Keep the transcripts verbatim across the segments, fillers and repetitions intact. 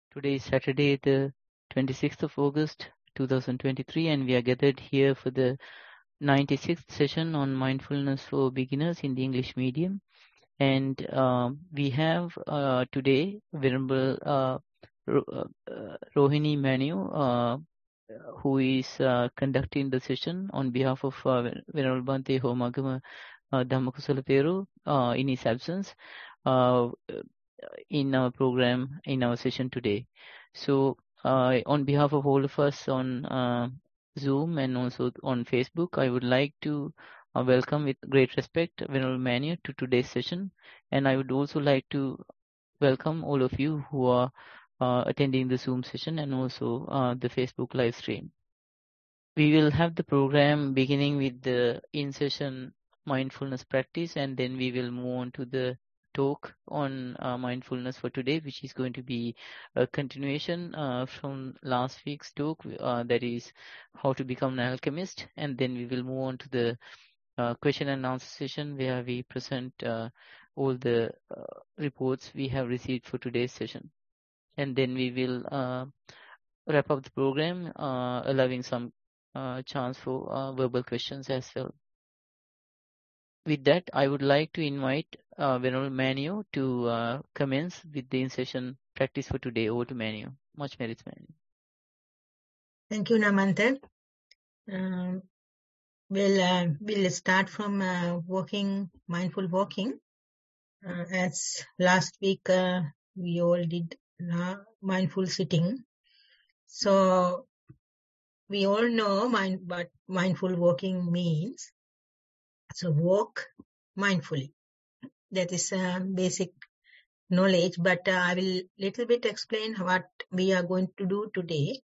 Today is Saturday, the twenty-sixth of August, two thousand twenty-three, and we are gathered here for the ninety-sixth session on mindfulness for beginners in the English medium. And um, we have uh, today Venerable uh, Ro- uh, uh, Rohini Manu, uh, who is uh, conducting the session on behalf of uh, Ven- Venerable Bhante Homagama uh, Dhammakusala Theru uh, in his absence. Uh, in our program, in our session today. So, uh, on behalf of all of us on uh, Zoom and also on Facebook, I would like to uh, welcome with great respect Venerable Manu to today's session. And I would also like to welcome all of you who are uh, attending the Zoom session and also uh, the Facebook live stream. We will have the program beginning with the in-session mindfulness practice, and then we will move on to the talk on uh, mindfulness for today, which is going to be a continuation uh, from last week's talk, uh, that is how to become an alchemist. And then we will move on to the uh, question and answer session where we present uh, all the uh, reports we have received for today's session. And then we will uh, wrap up the program, uh, allowing some uh, chance for uh, verbal questions as well. With that, I would like to invite uh, Venerable Manu to uh, commence with the in-session practice for today. Over to Manu. Much merits, Manu. Thank you, Namanta. Um, we'll, uh, we'll start from uh, walking, mindful walking. Uh, as last week, uh, we all did uh, mindful sitting. So, we all know mind, what mindful walking means. So, walk mindfully. That is uh, basic knowledge, but uh, I will little bit explain what we are going to do today.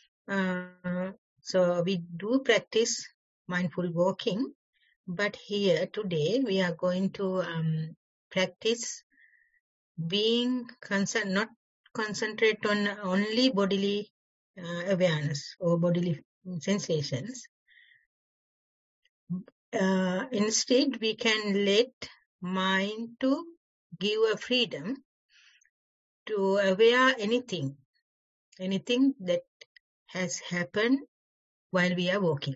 Uh, so, we do practice mindful walking. But here today we are going to um, practice being concerned, not concentrate on only bodily uh, awareness or bodily sensations. Uh, instead, we can let mind to give a freedom to aware anything, anything that has happened while we are walking.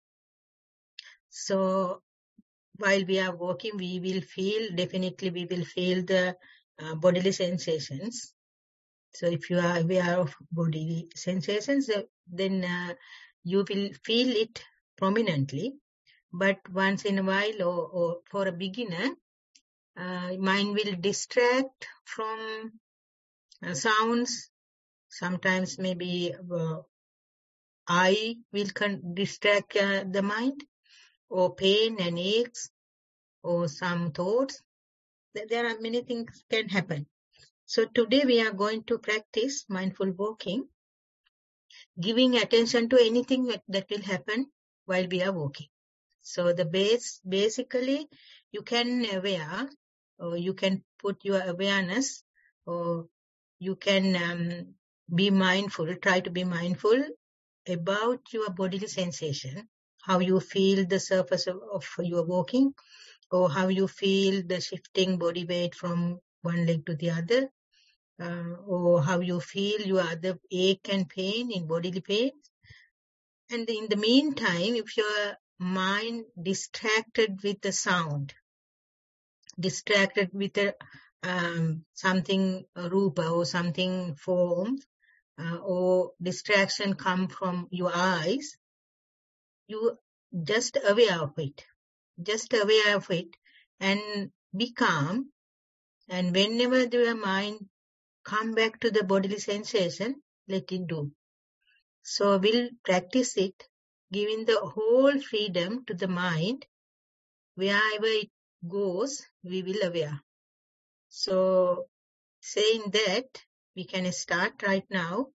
So, while we are walking, we will feel, definitely we will feel the uh, bodily sensations. So if you are aware of bodily sensations, uh, then uh, you will feel it prominently. But once in a while, or, or for a beginner, uh, mind will distract from uh, sounds. Sometimes maybe uh, eye will con- distract uh, the mind, or pain and aches, or some thoughts. There are many things can happen. So today we are going to practice mindful walking, giving attention to anything that, that will happen while we are walking. So the base, basically, you can aware, or you can put your awareness, or you can um, be mindful, try to be mindful about your bodily sensation, how you feel the surface of, of your walking, or how you feel the shifting body weight from one leg to the other, uh, or how you feel your other ache and pain in bodily pain. And in the meantime, if your mind distracted with the sound, distracted with a, um, something uh, rupa or something form, uh, or distraction come from your eyes, you just aware of it, just aware of it, and be calm. And whenever your mind come back to the bodily sensation, let it do. So we'll practice it, giving the whole freedom to the mind. Wherever it goes, we will aware. So saying that, we can start right now.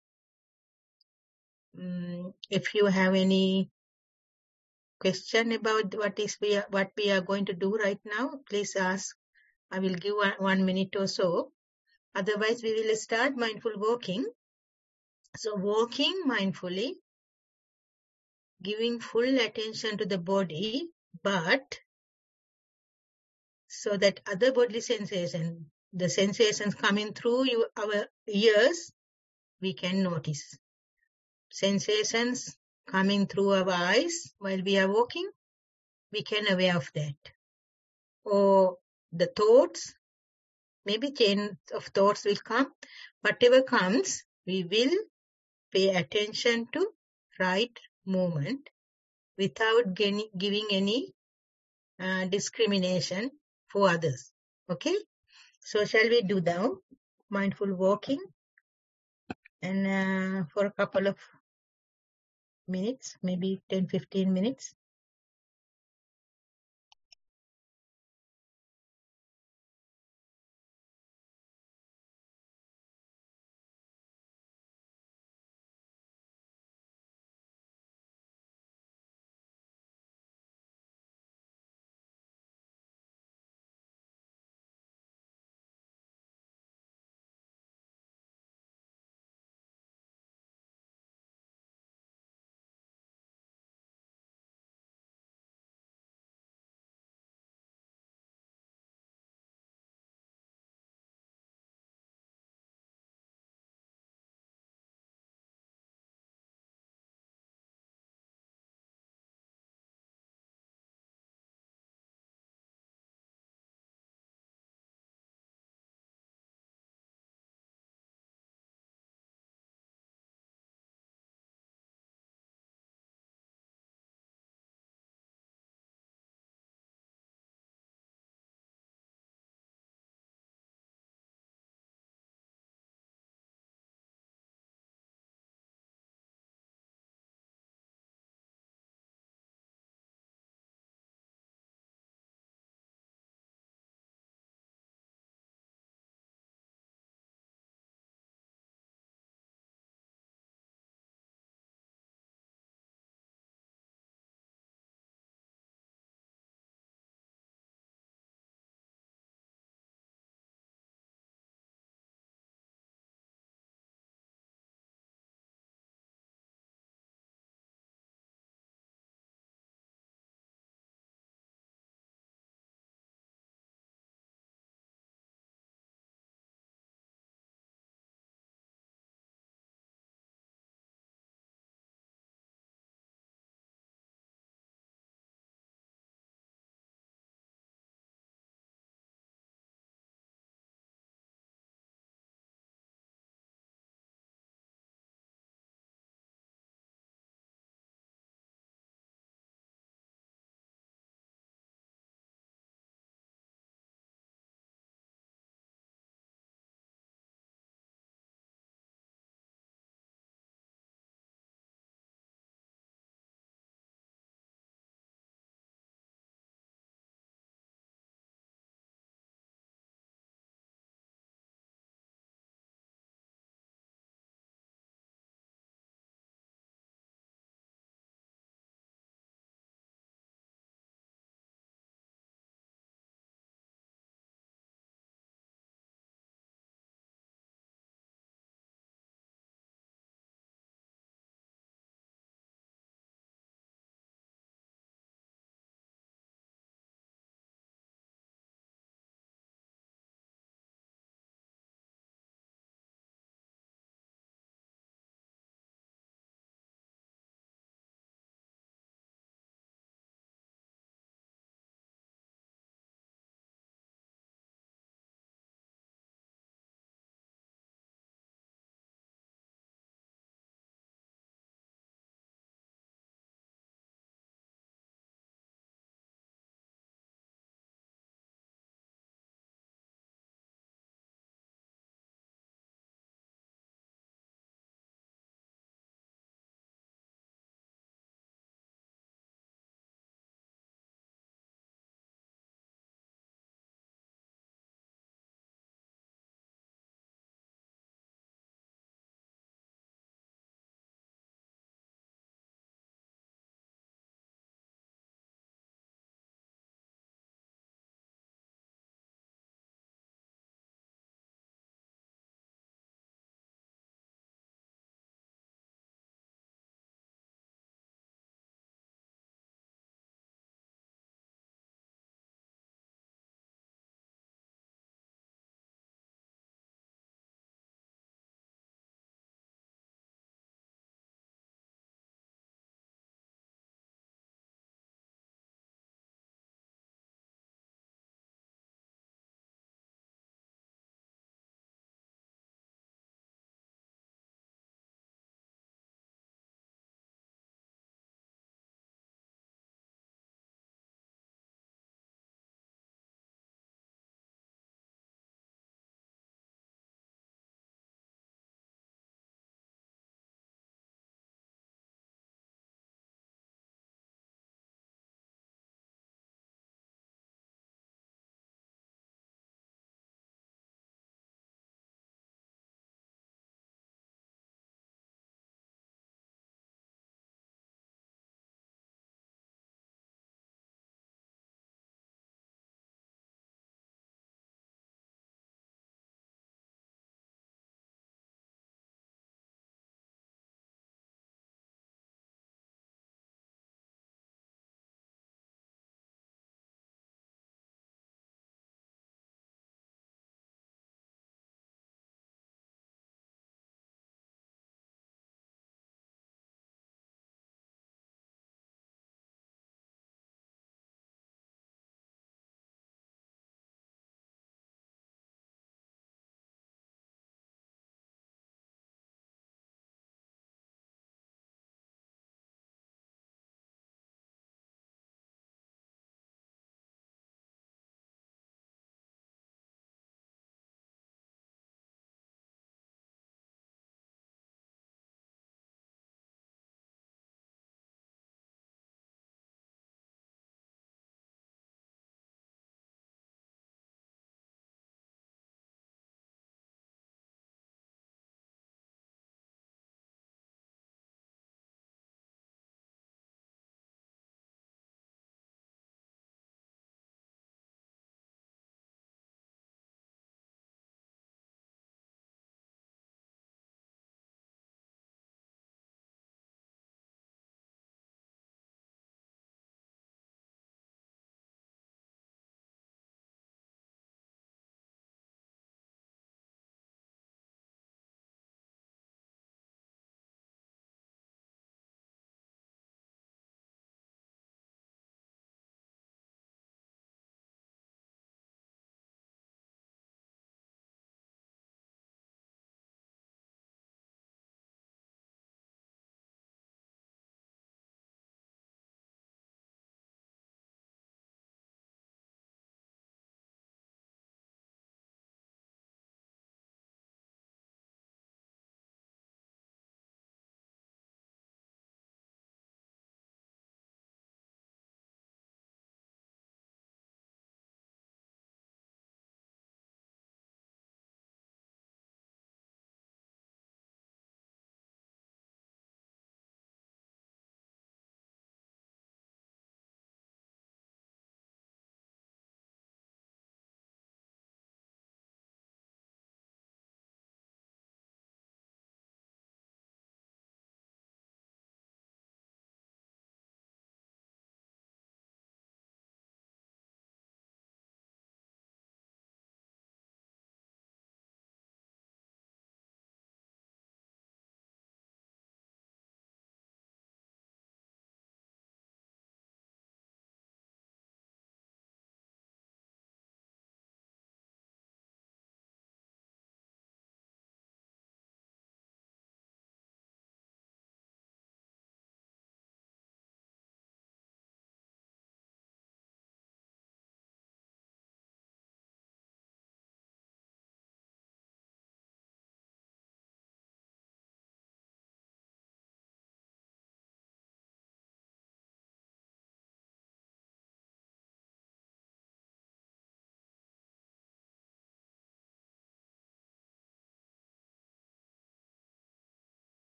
Um, if you have any question about what is we are, what we are going to do right now, please ask. I will give one, one minute or so. Otherwise, we will start mindful walking. So walking mindfully, giving full attention to the body, but so that other bodily sensation, the sensations coming through you, our ears, we can notice. Sensations coming through our eyes while we are walking, we can aware of that. Or the thoughts, maybe chain of thoughts will come. Whatever comes, we will pay attention to right movement without geni- giving any uh, discrimination for others. Okay? So shall we do now mindful walking and uh, for a couple of minutes, maybe ten fifteen minutes.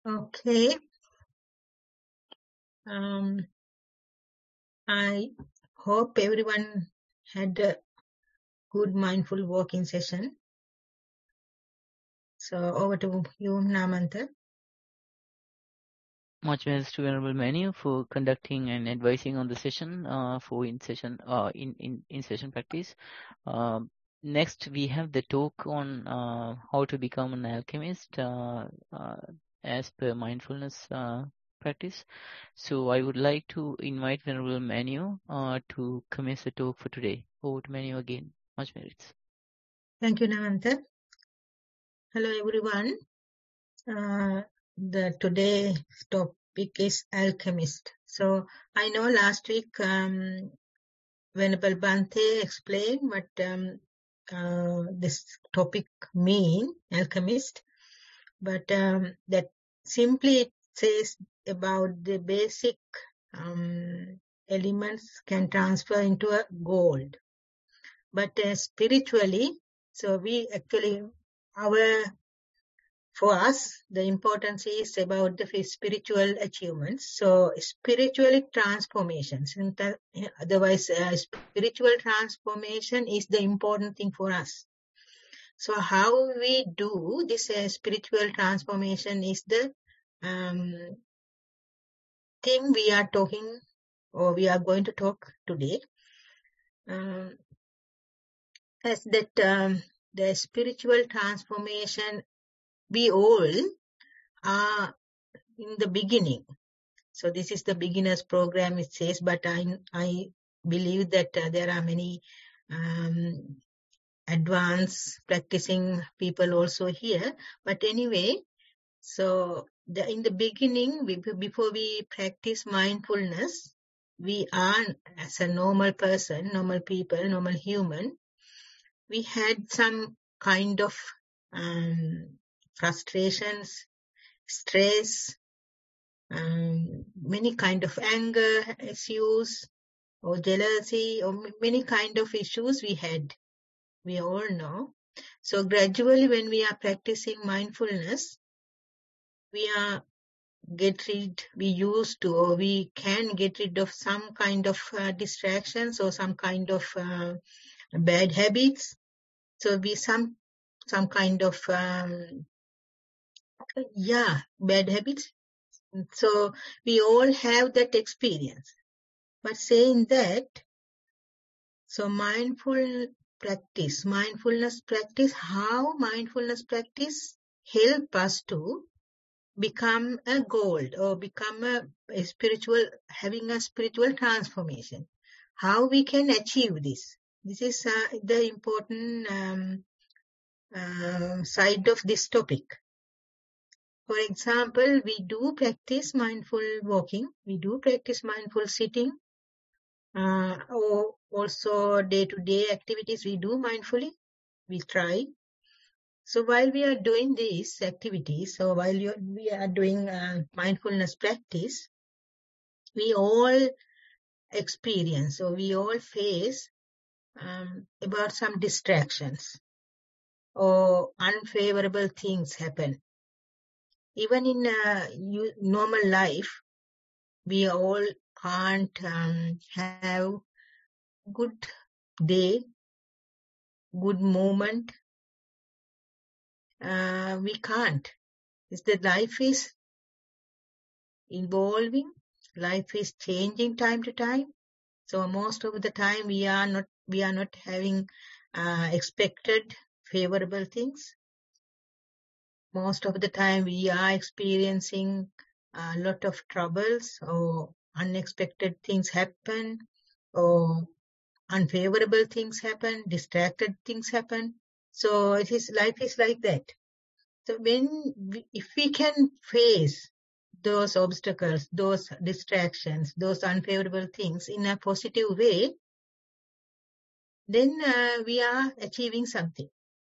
Okay. Um, I hope everyone had a good mindful walking session. So over to you, Namantha. Much thanks to Venerable Manu for conducting and advising on the session uh, for in session uh, in, in in session practice. Um, next, we have the talk on uh, how to become an alchemist uh, uh, as per mindfulness uh, practice. So I would like to invite Venerable Manu uh, to commence the talk for today. Over to Manu again. Much merits. Thank you, Namantha. Hello, everyone. Uh, the today's topic is alchemist. So I know last week um, Venerable Bhante explained what um, uh, this topic mean, alchemist, but um, that simply it says about the basic um, elements can transfer into a gold. But uh, spiritually, so we actually, our for us, the importance is about the spiritual achievements. So spiritual transformations. In the, otherwise, uh, spiritual transformation is the important thing for us. So how we do this uh, spiritual transformation is the um, thing we are talking or we are going to talk today. Um, as that um, the spiritual transformation, we all are in the beginning. So this is the beginner's program, it says, but I, I believe that uh, there are many um, advanced practicing people also here. But anyway, so the, in the beginning, we, before we practice mindfulness, we are, as a normal person, normal people, normal human, we had some kind of um, frustrations, stress, um, many kind of anger issues or jealousy or many kind of issues we had. We all know. So gradually when we are practicing mindfulness, we are get rid, we used to or we can get rid of some kind of uh, distractions or some kind of uh, bad habits. So we some some kind of um, yeah bad habits. So we all have that experience. But saying that, so mindful practice, mindfulness practice, how mindfulness practice help us to become a gold or become a, a spiritual, having a spiritual transformation. How we can achieve this? This is uh, the important um, uh, side of this topic. For example, we do practice mindful walking, we do practice mindful sitting, uh, or also day-to-day activities we do mindfully, we try. So while we are doing these activities, so while you, we are doing uh, mindfulness practice, we all experience, or we all face um, about some distractions or unfavorable things happen. Even in uh, you, normal life, we all can't um, have good day, good moment. Uh, we can't. Is that life is evolving, life is changing time to time. So most of the time we are not we are not having uh, expected favorable things. Most of the time we are experiencing a lot of troubles or unexpected things happen or unfavorable things happen, distracted things happen. So it is life is like that. So when we, if we can face those obstacles, those distractions, those unfavorable things in a positive way, then uh, we are achieving something.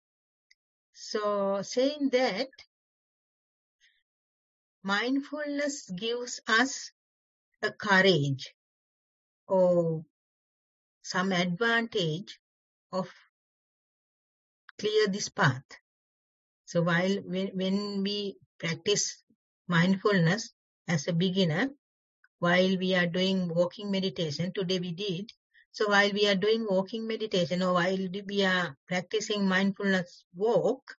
So saying that, mindfulness gives us a courage or some advantage of clear this path. So while when, when we practice mindfulness as a beginner while we are doing walking meditation. Today we did. So while we are doing walking meditation or while we are practicing mindfulness walk,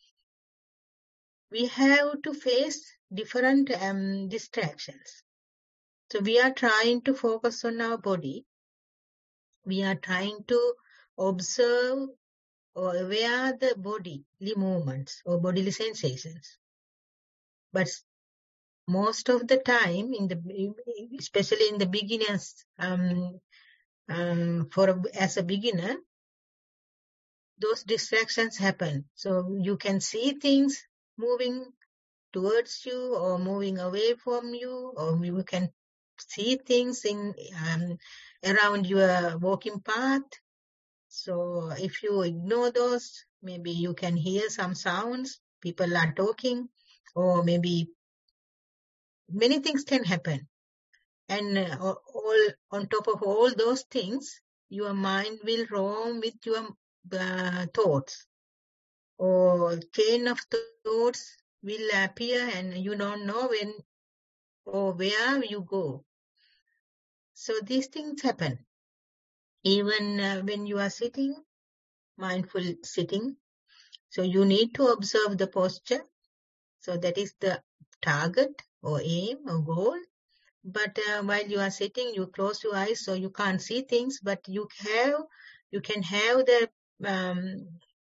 we have to face different um, distractions. So we are trying to focus on our body. We are trying to observe or aware the bodily movements or bodily sensations. But most of the time, in the especially in the beginners, um, um, for a, as a beginner, those distractions happen. So you can see things moving towards you or moving away from you, or you can see things in um, around your walking path. So if you ignore those, maybe you can hear some sounds, people are talking, or maybe many things can happen. And uh, all on top of all those things, your mind will roam with your uh, thoughts, or chain of thoughts will appear and you don't know when or where you go. So these things happen. Even uh, when you are sitting, mindful sitting, so you need to observe the posture. So that is the target or aim or goal. But uh, while you are sitting, you close your eyes so you can't see things, but you have, you can have the um,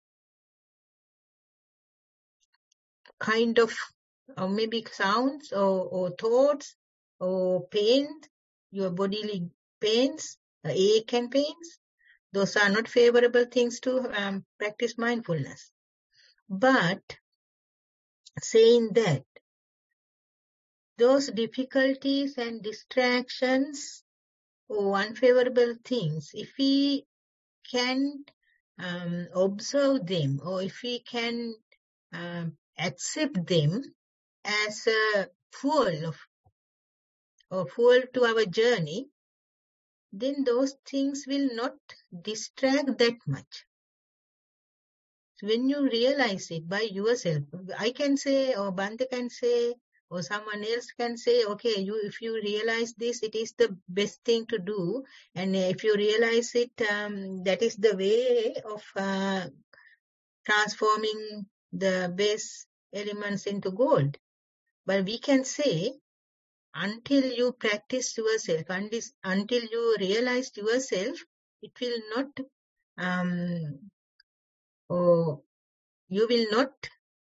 kind of or maybe sounds or, or thoughts or pain, your bodily pains, uh, ache and pains. Those are not favorable things to um, practice mindfulness. But saying that, those difficulties and distractions or unfavorable things, if we can um, observe them, or if we can um, accept them as a fuel of, or fuel to our journey, then those things will not distract that much. When you realize it by yourself, I can say, or Bante can say, or someone else can say, okay, you if you realize this, it is the best thing to do. And if you realize it, um, that is the way of uh, transforming the base elements into gold. But we can say, until you practice yourself, until, until you realize yourself, it will not, um, or you will not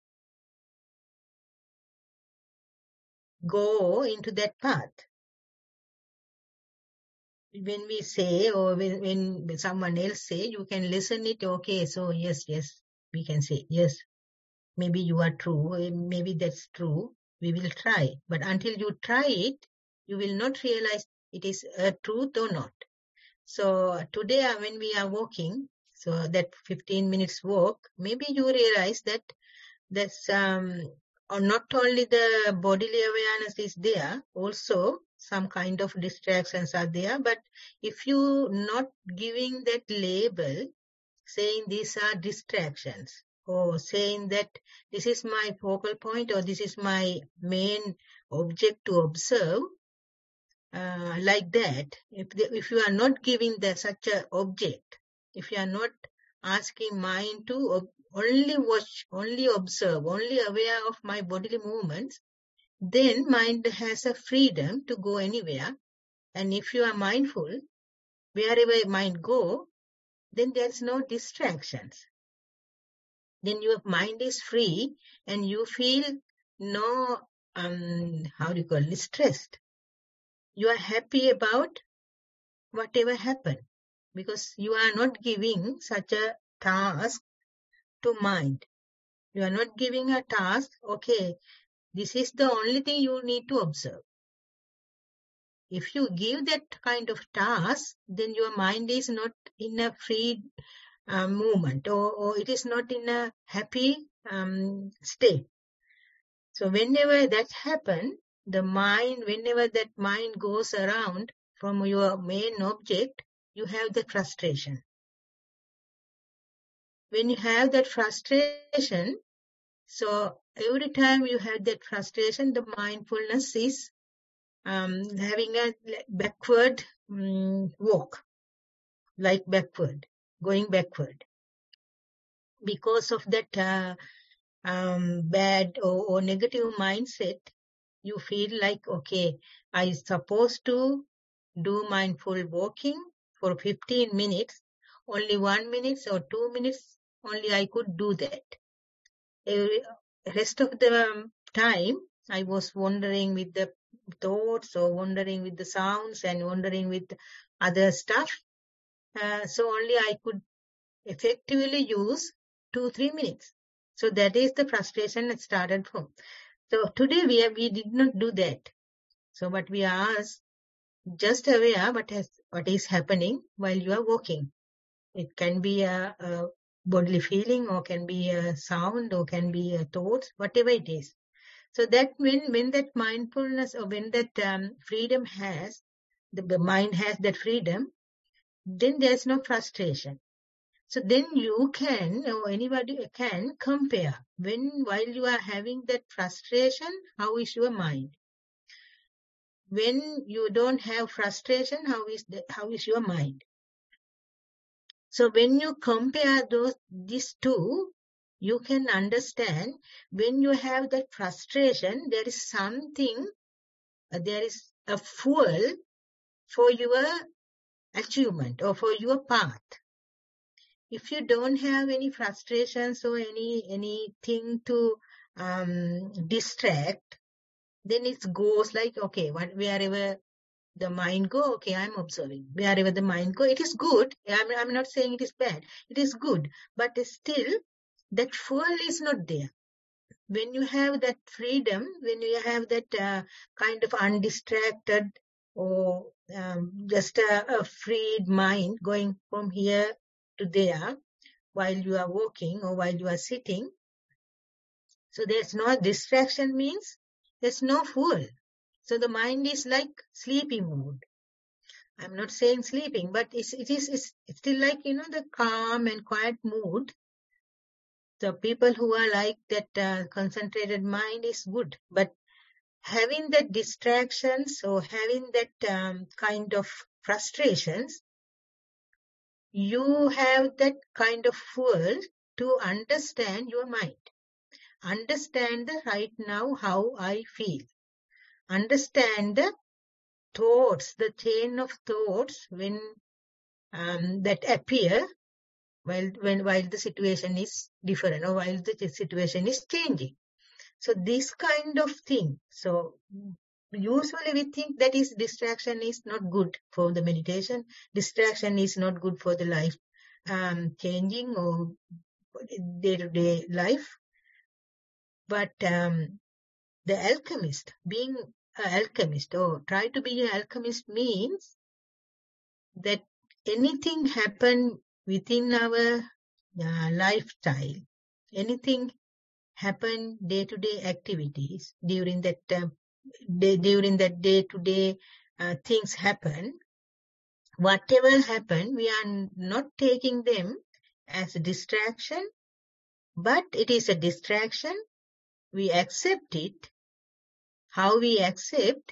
go into that path. When we say, or when, when someone else say, you can listen it, okay, so yes, yes, we can say, yes, maybe you are true, maybe that's true, we will try. But until you try it, you will not realize it is a truth or not. So today when we are walking, so that fifteen minutes walk, maybe you realize that that's um, or not only the bodily awareness is there, also some kind of distractions are there. But if you not giving that label, saying these are distractions, or saying that this is my focal point, or this is my main object to observe, uh, like that, if, the, if you are not giving the, such a object, if you are not asking mind to ob- only watch, only observe, only aware of my bodily movements, then mind has a freedom to go anywhere. And if you are mindful, wherever mind go, then there's no distractions. Then your mind is free and you feel no, um, how do you call it, stressed. You are happy about whatever happened, because you are not giving such a task to mind. You are not giving a task, okay, this is the only thing you need to observe. If you give that kind of task, then your mind is not in a free uh, movement, or, or it is not in a happy um, state. So whenever that happens, the mind, whenever that mind goes around from your main object, you have the frustration. When you have that frustration, So every time you have that frustration, the mindfulness is um, having a backward um, walk, like backward, going backward. Because of that uh, um, bad or, or negative mindset, you feel like, okay, I'm supposed to do mindful walking for fifteen minutes, only one minute or two minutes, only I could do that. Every, rest of the um, time, I was wandering with the thoughts or wandering with the sounds and wandering with other stuff. Uh, so only I could effectively use two, three minutes. So that is the frustration that started from. So today we have, we did not do that. So but we are just aware what has what is happening while you are walking. It can be a, a bodily feeling, or can be a sound, or can be a thoughts, whatever it is. So that when when that mindfulness or when that um, freedom has the, the mind has that freedom, then there's no frustration. So then you can, or anybody can compare when while you are having that frustration, how is your mind? When you don't have frustration, how is the, how is your mind? So when you compare those these two, you can understand when you have that frustration, there is something, uh, there is a fuel for your achievement or for your path. If you don't have any frustrations or any anything to um, distract, then it goes like, okay, what, wherever the mind go, okay, I'm observing. Wherever the mind go, it is good. I'm, I'm not saying it is bad. It is good. But still, that fuel is not there. When you have that freedom, when you have that uh, kind of undistracted or um, just a, a freed mind going from here to there while you are walking or while you are sitting, so there's no distraction, means there's no fuel. So the mind is like sleeping mode. I'm not saying sleeping, but it's, it is it's still like, you know, the calm and quiet mood. The people who are like that uh, concentrated mind is good. But having that distractions or having that um, kind of frustrations, you have that kind of fuel to understand your mind. Understand the right now how I feel. Understand the thoughts, the chain of thoughts when um, that appear while when while the situation is different or while the situation is changing. So this kind of thing. So usually we think that is distraction is not good for the meditation. Distraction is not good for the life um, changing or day-to-day life. But um, the alchemist, being an alchemist or try to be an alchemist means that anything happen within our uh, lifestyle, anything happen day-to-day activities during that uh, day, during that day-to-day uh, things happen, whatever happen, we are not taking them as a distraction, but it is a distraction. We accept it. How we accept?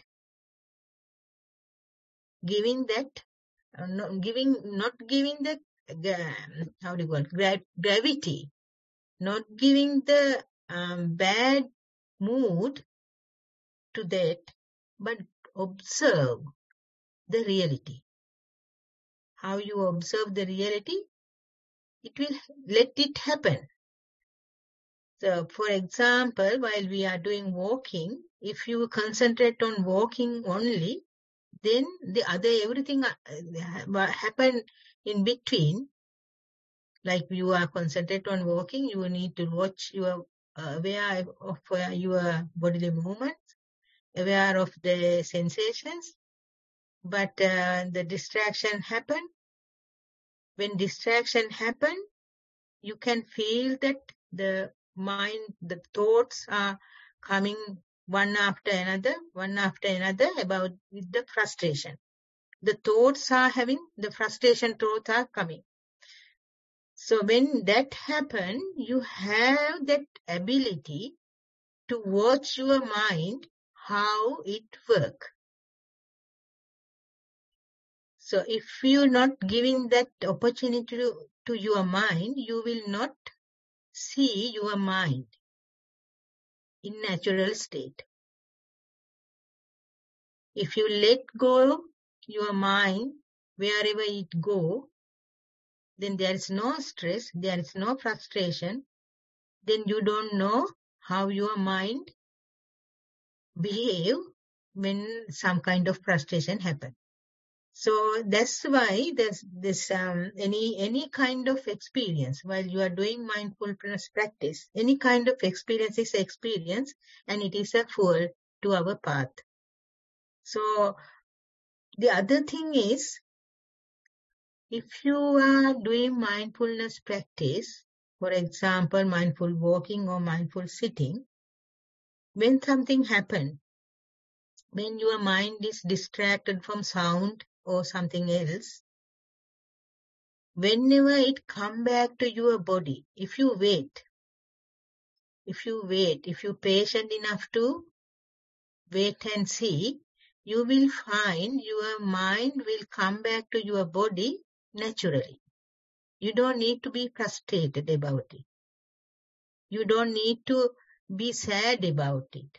Giving that, uh, not giving, not giving the, uh, how do you call it, Gra gravity, not giving the um, bad mood to that, but observe the reality. How you observe the reality, it will let it happen. So, for example, while we are doing walking, if you concentrate on walking only, then the other everything uh, happen in between. Like you are concentrate on walking, you need to watch your uh, aware of uh, your bodily movements, aware of the sensations. But uh, the distraction happen. When distraction happen, you can feel that the mind, the thoughts are coming one after another, one after another about with the frustration. The thoughts are having, the frustration thoughts are coming. So when that happens, you have that ability to watch your mind, how it works. So if you're not giving that opportunity to, to your mind, you will not see your mind in natural state. If you let go your mind wherever it go, then there is no stress, there is no frustration. Then you don't know how your mind behave when some kind of frustration happen. So that's why there's this um, any any kind of experience while you are doing mindfulness practice, any kind of experience is experience, and it is a fuel to our path. So the other thing is, if you are doing mindfulness practice, for example, mindful walking or mindful sitting, when something happens, when your mind is distracted from sound or something else, whenever it come back to your body, if you wait, if you wait, if you're patient enough to wait and see, you will find your mind will come back to your body naturally. You don't need to be frustrated about it. You don't need to be sad about it.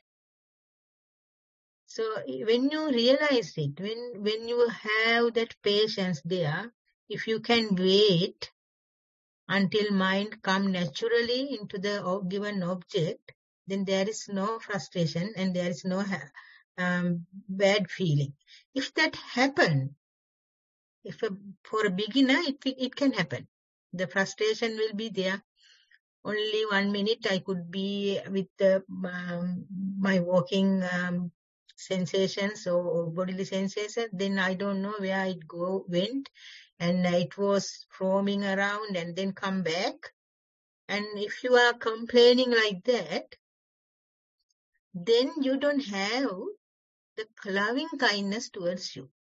So when you realize it, when, when you have that patience there, if you can wait until mind come naturally into the given object, then there is no frustration and there is no um, bad feeling. If that happen, if a, for a beginner, it, it can happen. The frustration will be there. Only one minute I could be with the, um, my walking um, sensations or bodily sensations. Then I don't know where it go went, and it was roaming around and then come back. And if you are complaining like that, then you don't have the loving kindness towards you.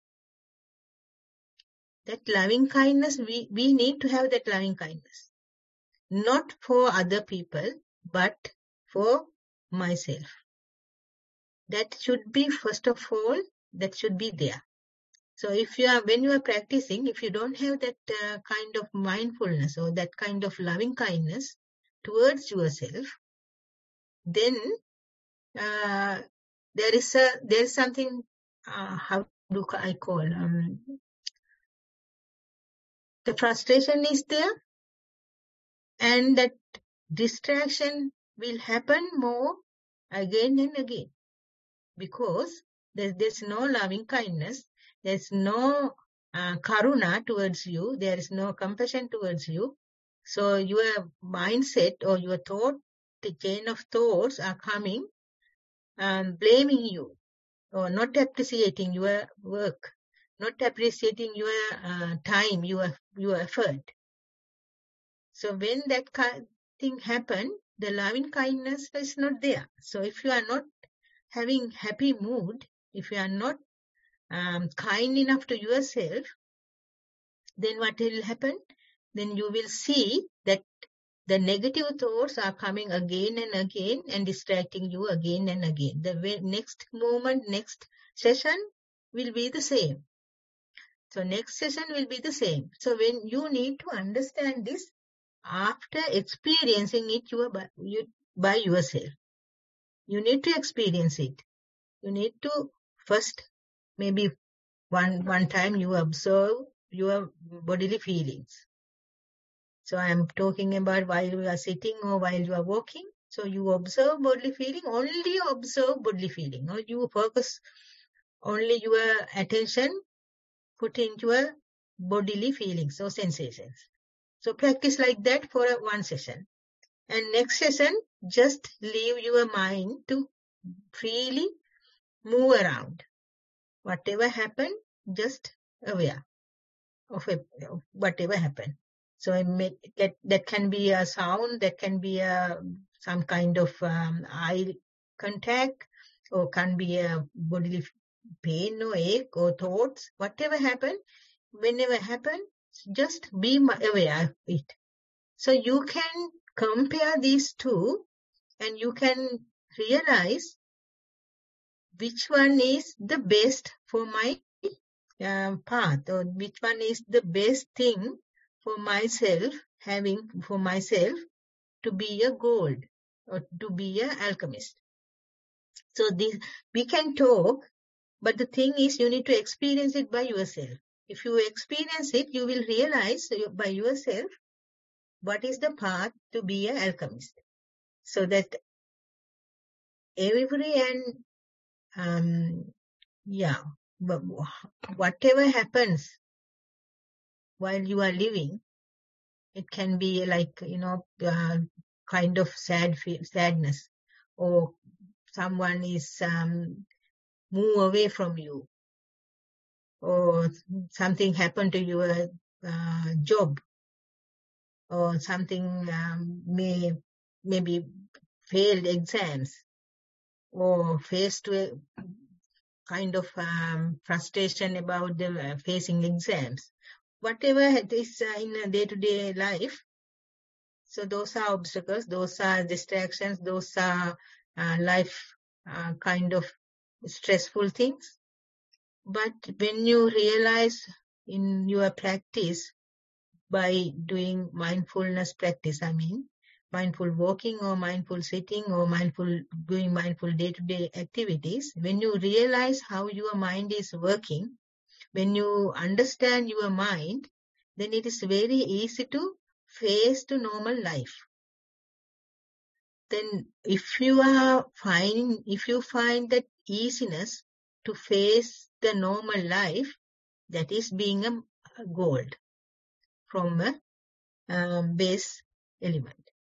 That loving kindness, we, we need to have that loving kindness. Not for other people, but for myself. That should be, first of all, that should be there. So if you are, when you are practicing, if you don't have that uh, kind of mindfulness or that kind of loving kindness towards yourself, then uh, there is a, there is something, uh, how do I call, um, the frustration is there, and that distraction will happen more again and again, because there, there's no loving kindness, there's no uh, karuna towards you, there is no compassion towards you. So your mindset or your thought, the chain of thoughts are coming, um, blaming you or not appreciating your work, not appreciating your uh, time, your your effort. So when that kind thing happen, the loving kindness is not there. So if you are not having happy mood, if you are not um, kind enough to yourself, then what will happen? Then you will see that the negative thoughts are coming again and again and distracting you again and again. The next moment, next session will be the same. So next session will be the same. So when you need to understand this after experiencing it you are by, you, by yourself. You need to experience it. You need to first, maybe one, one time you observe your bodily feelings. So I am talking about while you are sitting or while you are walking. So you observe bodily feeling, only observe bodily feeling. Or you focus only your attention put into your bodily feelings or sensations. So practice like that for a one session. And next session, just leave your mind to freely move around. Whatever happened, just aware of it, whatever happened. So I make that, that can be a sound, that can be a, some kind of um, eye contact, or can be a bodily pain or ache or thoughts, whatever happened, whenever happened, just be aware of it. So you can compare these two and you can realize which one is the best for my um, path, or which one is the best thing for myself, having for myself to be a gold or to be an alchemist. So this, we can talk, but the thing is you need to experience it by yourself. If you experience it, you will realize by yourself what is the path to be an alchemist. So that every and um, yeah, but whatever happens while you are living, it can be like, you know, uh, kind of sad sadness, or someone is um, move away from you, or something happened to your uh, job, or something um, may maybe failed exams, or faced with kind of um, frustration about the uh, facing exams, whatever it is uh, in a day-to-day life. So those are obstacles, those are distractions, those are uh, life uh, kind of stressful things. But when you realize in your practice, by doing mindfulness practice, I mean, mindful walking or mindful sitting or mindful doing mindful day-to-day activities, when you realize how your mind is working, when you understand your mind, then it is very easy to face to normal life. Then if you are find, if you find that easiness to face the normal life, that is being a, a gold from a um, base element.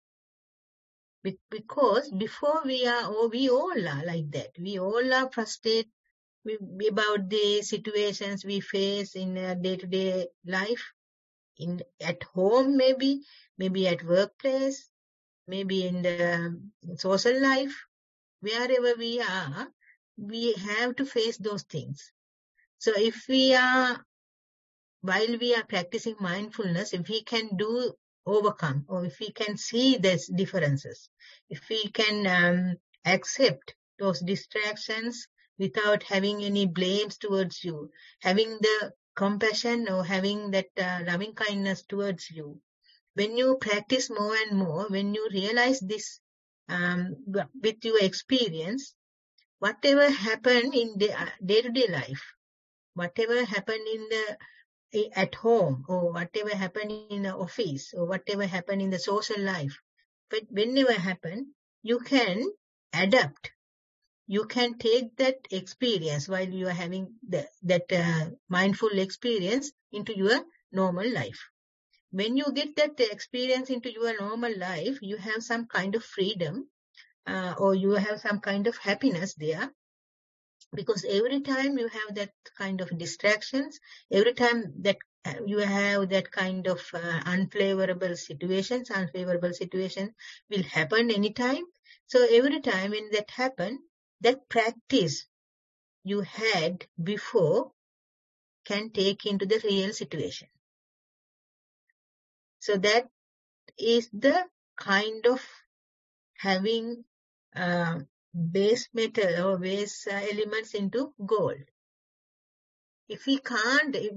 Because before we are, or we all are like that. We all are frustrated about the situations we face in a day-to-day life, in at home maybe, maybe at workplace, maybe in the social life, wherever we are, we have to face those things. So if we are, while we are practicing mindfulness, if we can do overcome, or if we can see these differences, if we can um, accept those distractions without having any blames towards you, having the compassion or having that uh, loving kindness towards you, when you practice more and more, when you realize this um, with your experience, whatever happened in the day-to-day life, whatever happened in the at home, or whatever happened in the office, or whatever happened in the social life, but whenever happen, you can adapt. You can take that experience while you are having the, that uh, mindful experience into your normal life. When you get that experience into your normal life, you have some kind of freedom, uh, or you have some kind of happiness there. Because every time you have that kind of distractions, every time that you have that kind of uh, unfavorable situations, unfavorable situations will happen anytime. So every time when that happen, that practice you had before can take into the real situation. So that is the kind of having uh, base metal or base uh, elements into gold. If we can't, if,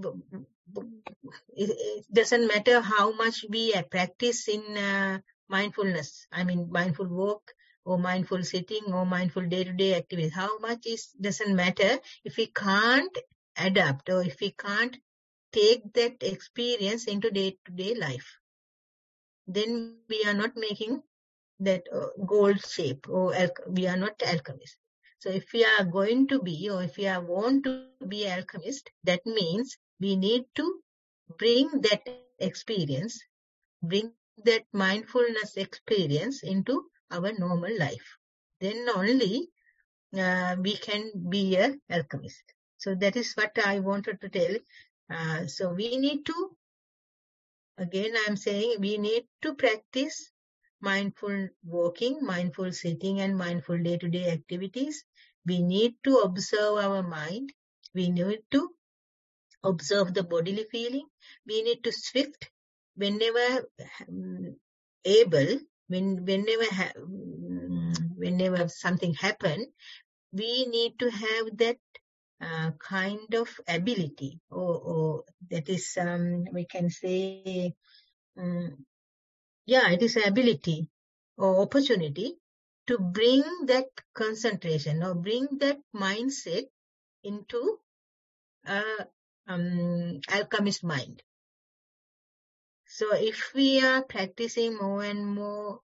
it doesn't matter how much we practice in uh, mindfulness, I mean mindful walk or mindful sitting or mindful day-to-day activities, how much is doesn't matter if we can't adapt, or if we can't take that experience into day-to-day life, then we are not making that uh, gold shape, or we are not alchemists. So if we are going to be, or if we are want to be alchemist, that means we need to bring that experience, bring that mindfulness experience into our normal life. Then only uh, we can be an alchemist. So that is what I wanted to tell. Uh, so we need to, again I am saying, we need to practice mindful walking, mindful sitting, and mindful day-to-day activities. We need to observe our mind. We need to observe the bodily feeling. We need to shift whenever um, able, when whenever ha whenever something happen, we need to have that uh, kind of ability, or, or that is, um, we can say, um, yeah, it is an ability or opportunity to bring that concentration or bring that mindset into a um, alchemist mind. So if we are practicing more and more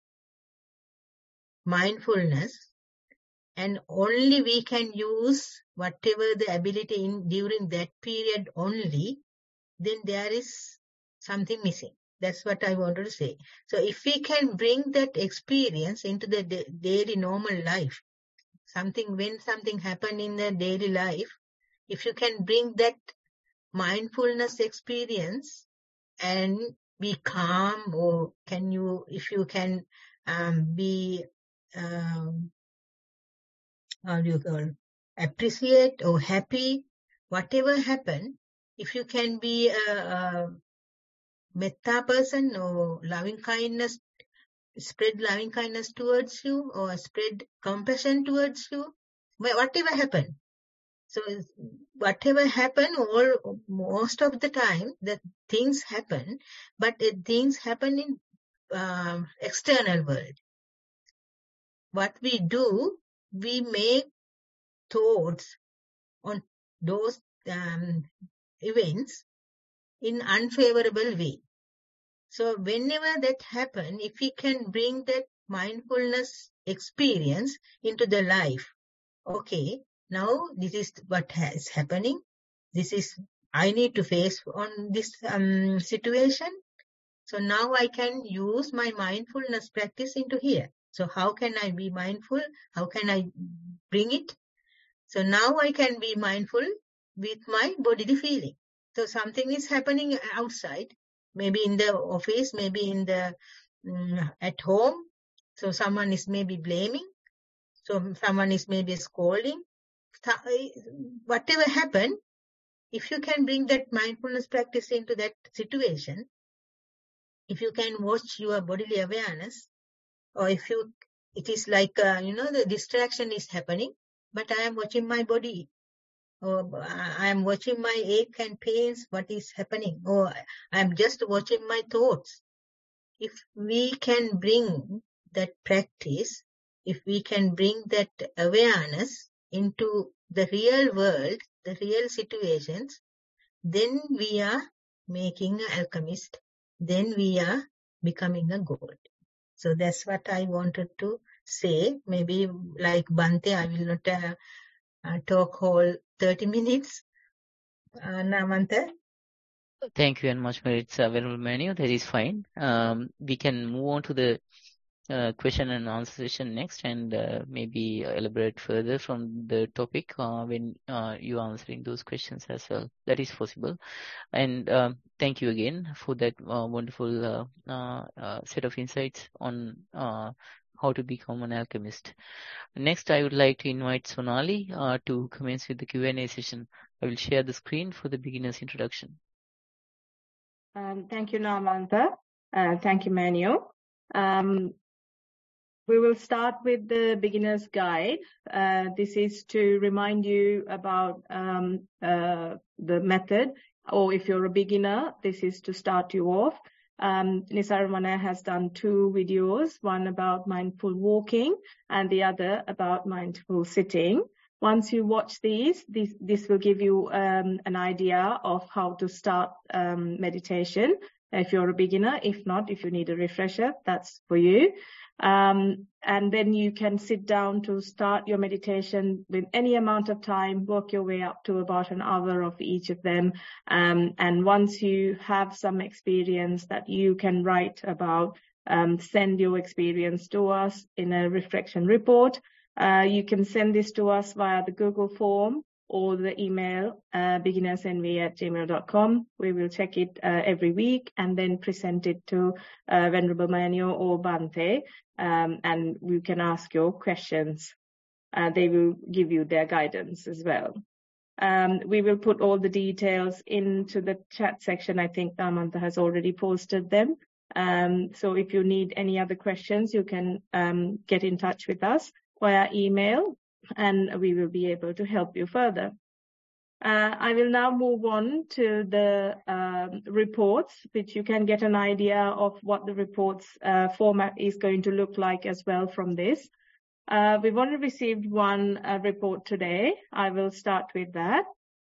mindfulness, and only we can use whatever the ability in during that period only, then there is something missing. That's what I wanted to say. So if we can bring that experience into the da daily normal life, something, when something happen in the daily life, if you can bring that mindfulness experience and be calm, or can you, if you can um, be, um, how do you call, appreciate or happy, whatever happen, if you can be a, a metta person or loving kindness, spread loving kindness towards you or spread compassion towards you, whatever happen. So whatever happen, all most of the time that things happen, but uh, things happen in um, external world. What we do, we make thoughts on those um, events in unfavorable way. So whenever that happen, if we can bring that mindfulness experience into the life, okay, now this is what is happening. This is, I need to face on this um, situation. So now I can use my mindfulness practice into here. So how can I be mindful? How can I bring it? So now I can be mindful with my bodily feeling. So something is happening outside, maybe in the office, maybe in the um, at home. So someone is maybe blaming. So someone is maybe scolding. Whatever happened, if you can bring that mindfulness practice into that situation, if you can watch your bodily awareness, or if you, it is like, uh, you know, the distraction is happening, but I am watching my body, or I am watching my ache and pains, what is happening, or I am just watching my thoughts. If we can bring that practice, if we can bring that awareness into the real world, the real situations, then we are making an alchemist. Then we are becoming a god. So that's what I wanted to say. Maybe like Bhante, I will not uh, uh, talk whole thirty minutes. Uh, Namanta? Thank you very much, Maritza. Venerable Manu. That is fine. Um, we can move on to the uh, question and answer session next, and uh, maybe elaborate further from the topic uh, when uh, you are answering those questions as well. That is possible. And um, thank you again for that uh, wonderful uh, uh, uh, set of insights on uh, how to become an alchemist. Next, I would like to invite Sonali uh, to commence with the Q and A session. I will share the screen for the beginner's introduction. Um, thank you, Namanta. Uh, thank you, Manu. Um, we will start with the beginner's guide. Uh, this is to remind you about um, uh, the method, or if you're a beginner, this is to start you off. Um, Nisaramana has done two videos, one about mindful walking and the other about mindful sitting. Once you watch these, this, this will give you um, an idea of how to start um, meditation if you're a beginner. If not, if you need a refresher, that's for you. Um, and then you can sit down to start your meditation with any amount of time, work your way up to about an hour of each of them. Um, and once you have some experience that you can write about, um, send your experience to us in a reflection report. Uh, you can send this to us via the Google form or the email, uh, beginnersenvy at gmail dot com. We will check it uh, every week and then present it to uh, Venerable Manu or Bhante, um, and you can ask your questions. Uh, they will give you their guidance as well. Um, we will put all the details into the chat section. I think Namanta has already posted them. Um, so if you need any other questions, you can um, get in touch with us via email, and we will be able to help you further. Uh, I will now move on to the um, reports, which you can get an idea of what the reports uh, format is going to look like as well from this. Uh, we've only received one uh, report today. I will start with that.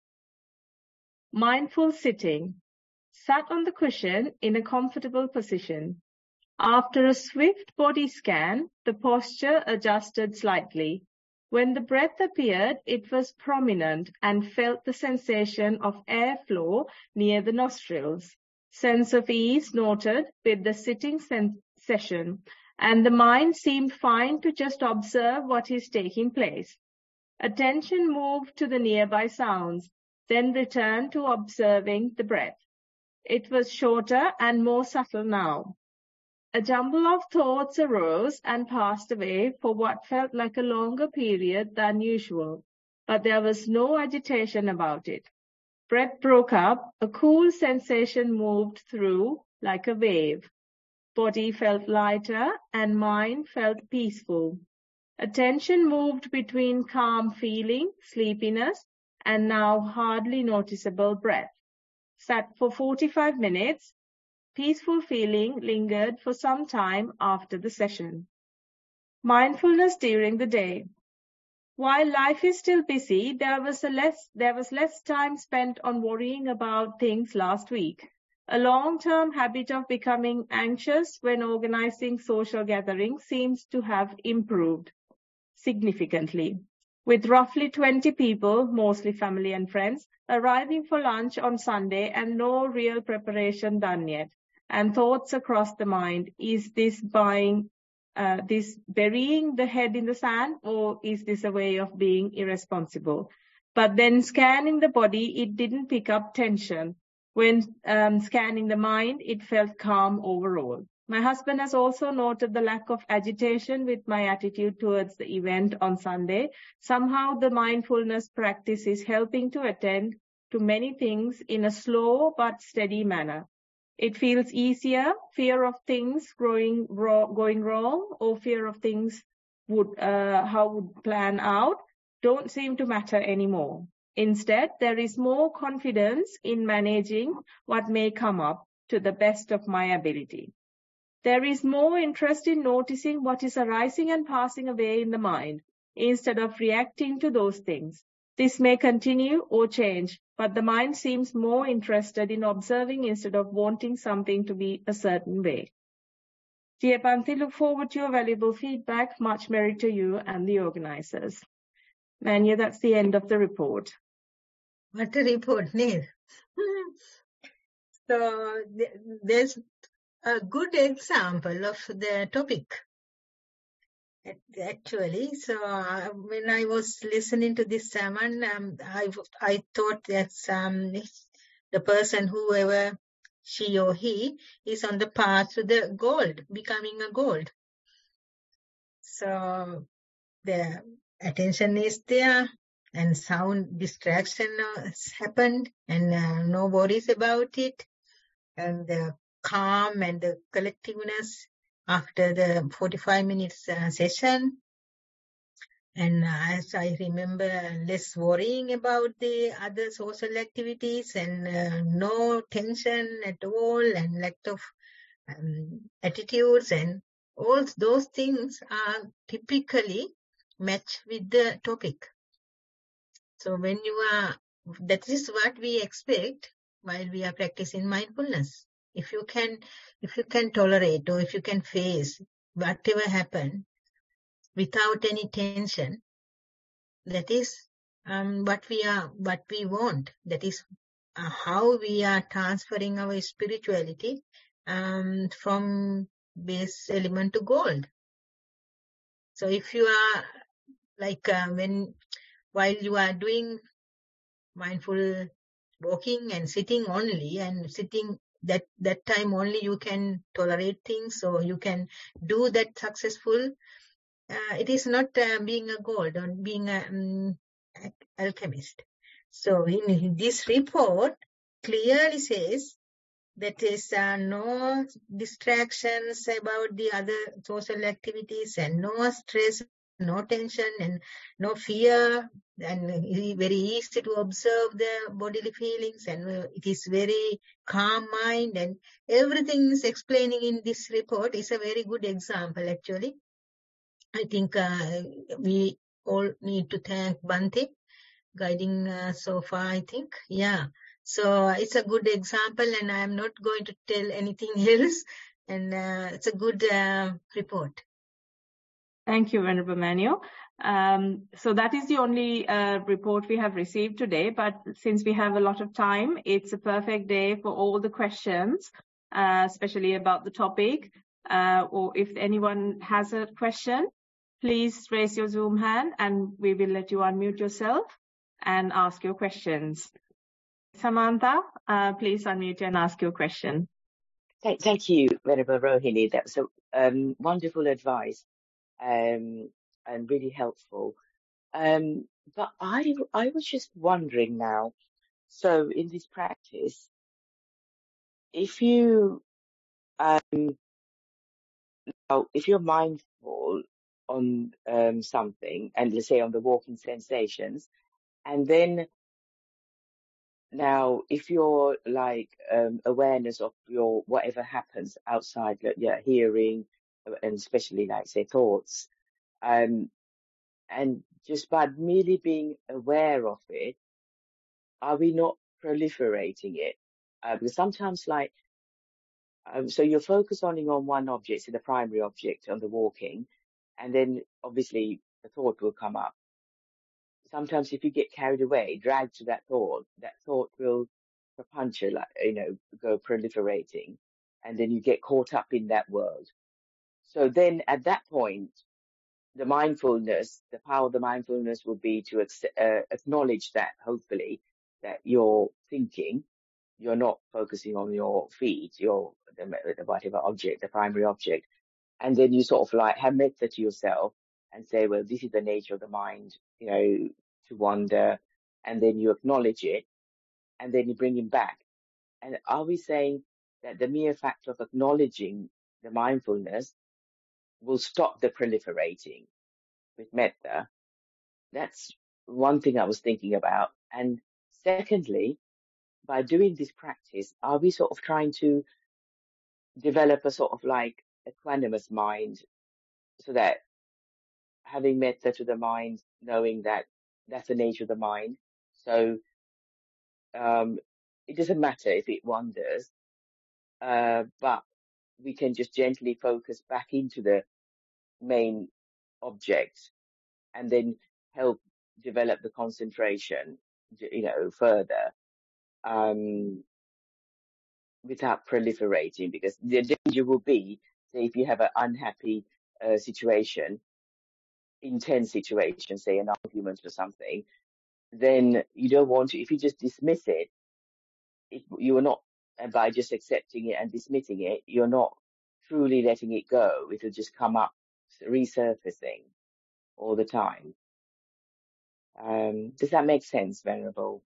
Mindful sitting. Sat on the cushion in a comfortable position. After a swift body scan, the posture adjusted slightly. When the breath appeared, it was prominent and felt the sensation of airflow near the nostrils. Sense of ease noted with the sitting session, and the mind seemed fine to just observe what is taking place. Attention moved to the nearby sounds, then returned to observing the breath. It was shorter and more subtle now. A jumble of thoughts arose and passed away for what felt like a longer period than usual, but there was no agitation about it. Breath broke up, a cool sensation moved through like a wave. Body felt lighter and mind felt peaceful. Attention moved between calm feeling, sleepiness, and now hardly noticeable breath. Sat for forty-five minutes. Peaceful feeling lingered for some time after the session. Mindfulness during the day. While life is still busy, there was, a less, there was less time spent on worrying about things last week. A long-term habit of becoming anxious when organizing social gatherings seems to have improved significantly, with roughly twenty people, mostly family and friends, arriving for lunch on Sunday and no real preparation done yet. And thoughts across the mind, is this buying, uh, this burying the head in the sand, or is this a way of being irresponsible? But then scanning the body, it didn't pick up tension. When um, scanning the mind, it felt calm overall. My husband has also noted the lack of agitation with my attitude towards the event on Sunday. Somehow the mindfulness practice is helping to attend to many things in a slow but steady manner. It feels easier. Fear of things growing, going wrong, or fear of things would uh, how would plan out don't seem to matter anymore. Instead, there is more confidence in managing what may come up to the best of my ability. There is more interest in noticing what is arising and passing away in the mind, instead of reacting to those things. This may continue or change, but the mind seems more interested in observing instead of wanting something to be a certain way. Dear Bhante, look forward to your valuable feedback. Much merit to you and the organizers. Manya, that's the end of the report. What a report, Neil. So there's a good example of the topic. Actually, so uh, when I was listening to this sermon, um, I I thought that um, the person, whoever she or he, is on the path to the gold, becoming a gold. So the attention is there, and sound distraction has happened, and uh, no worries about it, and the calm and the collectiveness after the forty-five minutes uh, session. And as I remember, less worrying about the other social activities, and uh, no tension at all, and lack of um, attitudes, and all those things are typically match with the topic. So when you are, that is what we expect while we are practicing mindfulness. If you can, if you can tolerate, or if you can face whatever happens without any tension, that is um, what we are, what we want. That is uh, how we are transferring our spirituality um, from base element to gold. So if you are like uh, when while you are doing mindful walking and sitting only, and sitting that that time only you can tolerate things, so you can do that successful. Uh, it is not uh, being a gold or being a um, alchemist. So in this report clearly says that is uh, no distractions about the other social activities and no stress, no tension and no fear, and very easy to observe the bodily feelings, and it is very calm mind, and everything is explaining in this report is a very good example actually. I think uh, we all need to thank Bhante guiding uh, so far, I think. Yeah. So uh, it's a good example, and I'm not going to tell anything else. And uh, it's a good uh, report. Thank you, Venerable Manuel. Um, so that is the only uh, report we have received today, but since we have a lot of time, it's a perfect day for all the questions, uh, especially about the topic. Uh, or if anyone has a question, please raise your Zoom hand and we will let you unmute yourself and ask your questions. Samantha, uh, please unmute and ask your question. Thank, thank you, Venerable Rohini. That was a um, wonderful advice um, and really helpful. Um, but I, I was just wondering now, so in this practice, if you, um, oh, if you're mindful on um, something, and let's say on the walking sensations, and then now if you're like um, awareness of your whatever happens outside, like, yeah, hearing, and especially like say thoughts, um, and just by merely being aware of it, are we not proliferating it? Uh, because sometimes like, um, so you're focusing on one object, so the primary object on the walking, and then obviously the thought will come up. Sometimes if you get carried away, dragged to that thought, that thought will propuncture, like, you know, go proliferating, and then you get caught up in that world. So then at that point, the mindfulness, the power of the mindfulness would be to uh, acknowledge that, hopefully, that you're thinking, you're not focusing on your feet, your the, the whatever object, the primary object, and then you sort of like have metta to yourself and say, well, this is the nature of the mind, you know, to wander, and then you acknowledge it, and then you bring him back. And are we saying that the mere fact of acknowledging the mindfulness will stop the proliferating with metta? That's one thing I was thinking about. And secondly, by doing this practice, are we sort of trying to develop a sort of like equanimous mind, so that having metta to the mind, knowing that that's the nature of the mind, so um, it doesn't matter if it wanders, uh, but we can just gently focus back into the main object and then help develop the concentration, you know, further, um, without proliferating, because the danger will be, say, if you have an unhappy uh, situation, intense situation, say an argument or something, then you don't want to, if you just dismiss it, if you are not, and by just accepting it and dismissing it, you're not truly letting it go. It'll just come up, resurfacing all the time. Um, does that make sense, Venerable?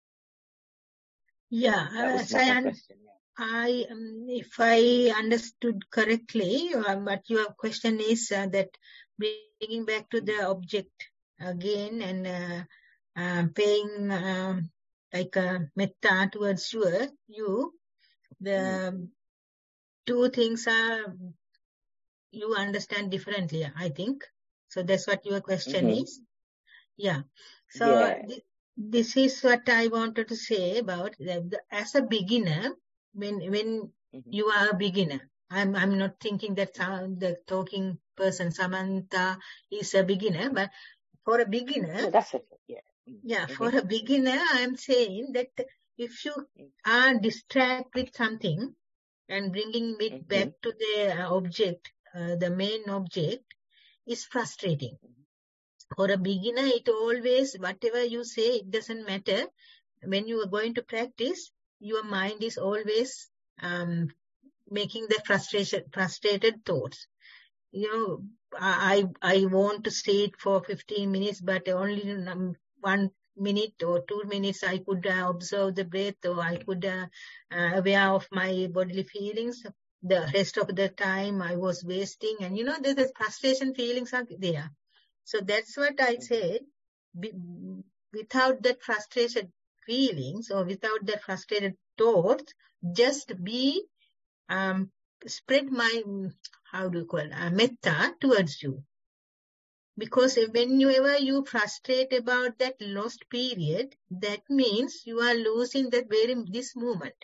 Yeah, That was as my I, question. Yeah. I um, if I understood correctly, uh, but your question is uh, that bringing back to the object again and uh, uh, paying um, like a metta towards you, you, the Mm. two things are, you understand differently, I think. So that's what your question Mm-hmm. is. Yeah. So Yeah. th this is what I wanted to say about the, the, as a beginner, when when Mm-hmm. you are a beginner, I'm I'm not thinking that some, the talking person Samantha is a beginner, but for a beginner, No, that's okay. Yeah. yeah, Mm-hmm. for a beginner, I'm saying that if you are distracted with something and bringing it Mm-hmm. back to the uh, object, uh, the main object, is frustrating. For a beginner, it always, whatever you say, it doesn't matter. When you are going to practice, your mind is always um, making the frustration, frustrated thoughts. You know, I I want to sit for fifteen minutes, but only one minute or two minutes, I could uh, observe the breath, or I could uh, uh, aware of my bodily feelings. The rest of the time I was wasting, and you know, the, the frustration feelings are there. So that's what I said. Be, without that frustration feelings, or without that frustrated thoughts, just be, um, spread my, how do you call it, uh, metta towards you. Because whenever you frustrate about that lost period, that means you are losing that very, this moment.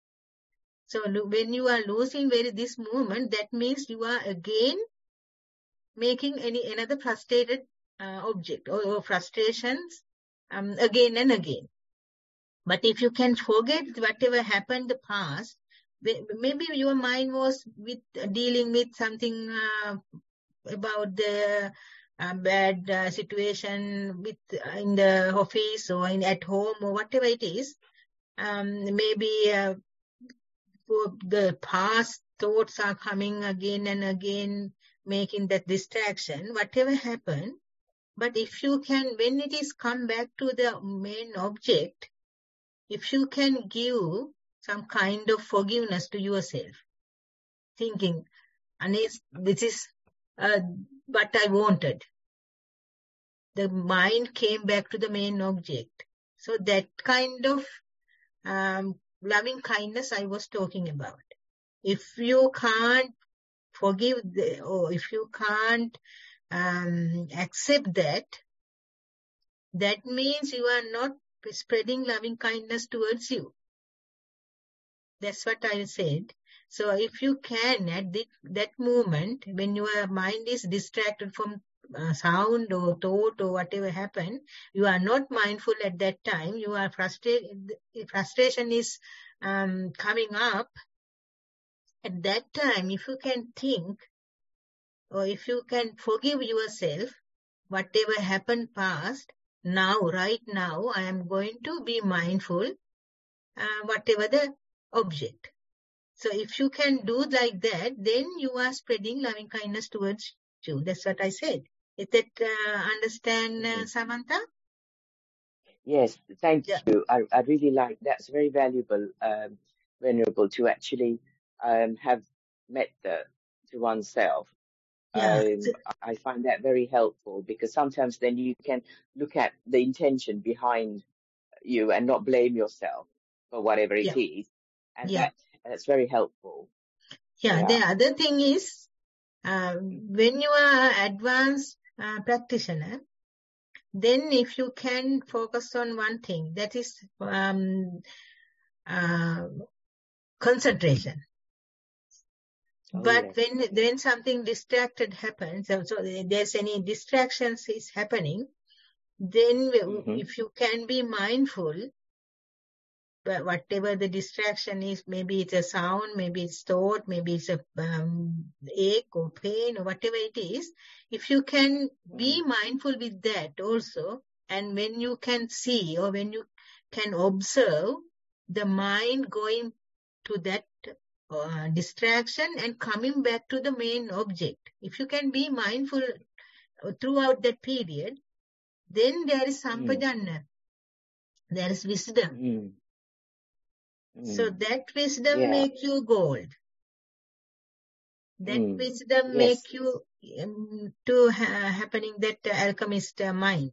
So when you are losing very this moment, that means you are again making any another frustrated uh, object, or, or frustrations um, again and again. But if you can forget whatever happened in the past, maybe your mind was with uh, dealing with something uh, about the uh, bad uh, situation with uh, in the office or in at home or whatever it is. Um, maybe uh, the past thoughts are coming again and again, making that distraction, whatever happened. But if you can, when it is come back to the main object, if you can give some kind of forgiveness to yourself, thinking, Anis, this is uh, what I wanted. The mind came back to the main object. So that kind of um, loving kindness I was talking about. If you can't forgive, the, or if you can't um, accept that, that means you are not spreading loving kindness towards you. That's what I said. So if you can, at the, that moment, when your mind is distracted from uh, sound or thought or whatever happened, you are not mindful at that time. You are frustrated. Frustration is um, coming up. At that time, if you can think, or if you can forgive yourself, whatever happened past, now, right now, I am going to be mindful, uh, whatever the object. So if you can do like that, then you are spreading loving kindness towards you. That's what I said. Is that uh, understand, uh, Samantha? Yes, thank Yeah. you. I, I really like that's very valuable, um, Venerable, to actually um, have met the, to oneself. Yeah. Um, So, I find that very helpful, because sometimes then you can look at the intention behind you and not blame yourself for whatever it yeah. is. And Yeah. that that's very helpful. Yeah. Yeah. The other thing is, uh, when you are advanced uh, practitioner, then if you can focus on one thing, that is um, uh, concentration. Oh, But yes. when when something distracted happens, so, so there's any distractions is happening, then Mm-hmm. if you can be mindful, but whatever the distraction is, maybe it's a sound, maybe it's thought, maybe it's a um, ache or pain or whatever it is, if you can be mindful with that also, and when you can see, or when you can observe the mind going to that uh, distraction and coming back to the main object, if you can be mindful throughout that period, then there is sampajanna, there is wisdom. Mm. So Mm. that wisdom Yeah. make you gold. That Mm. wisdom Yes. make you um, to ha- happening that uh, alchemist uh, mind.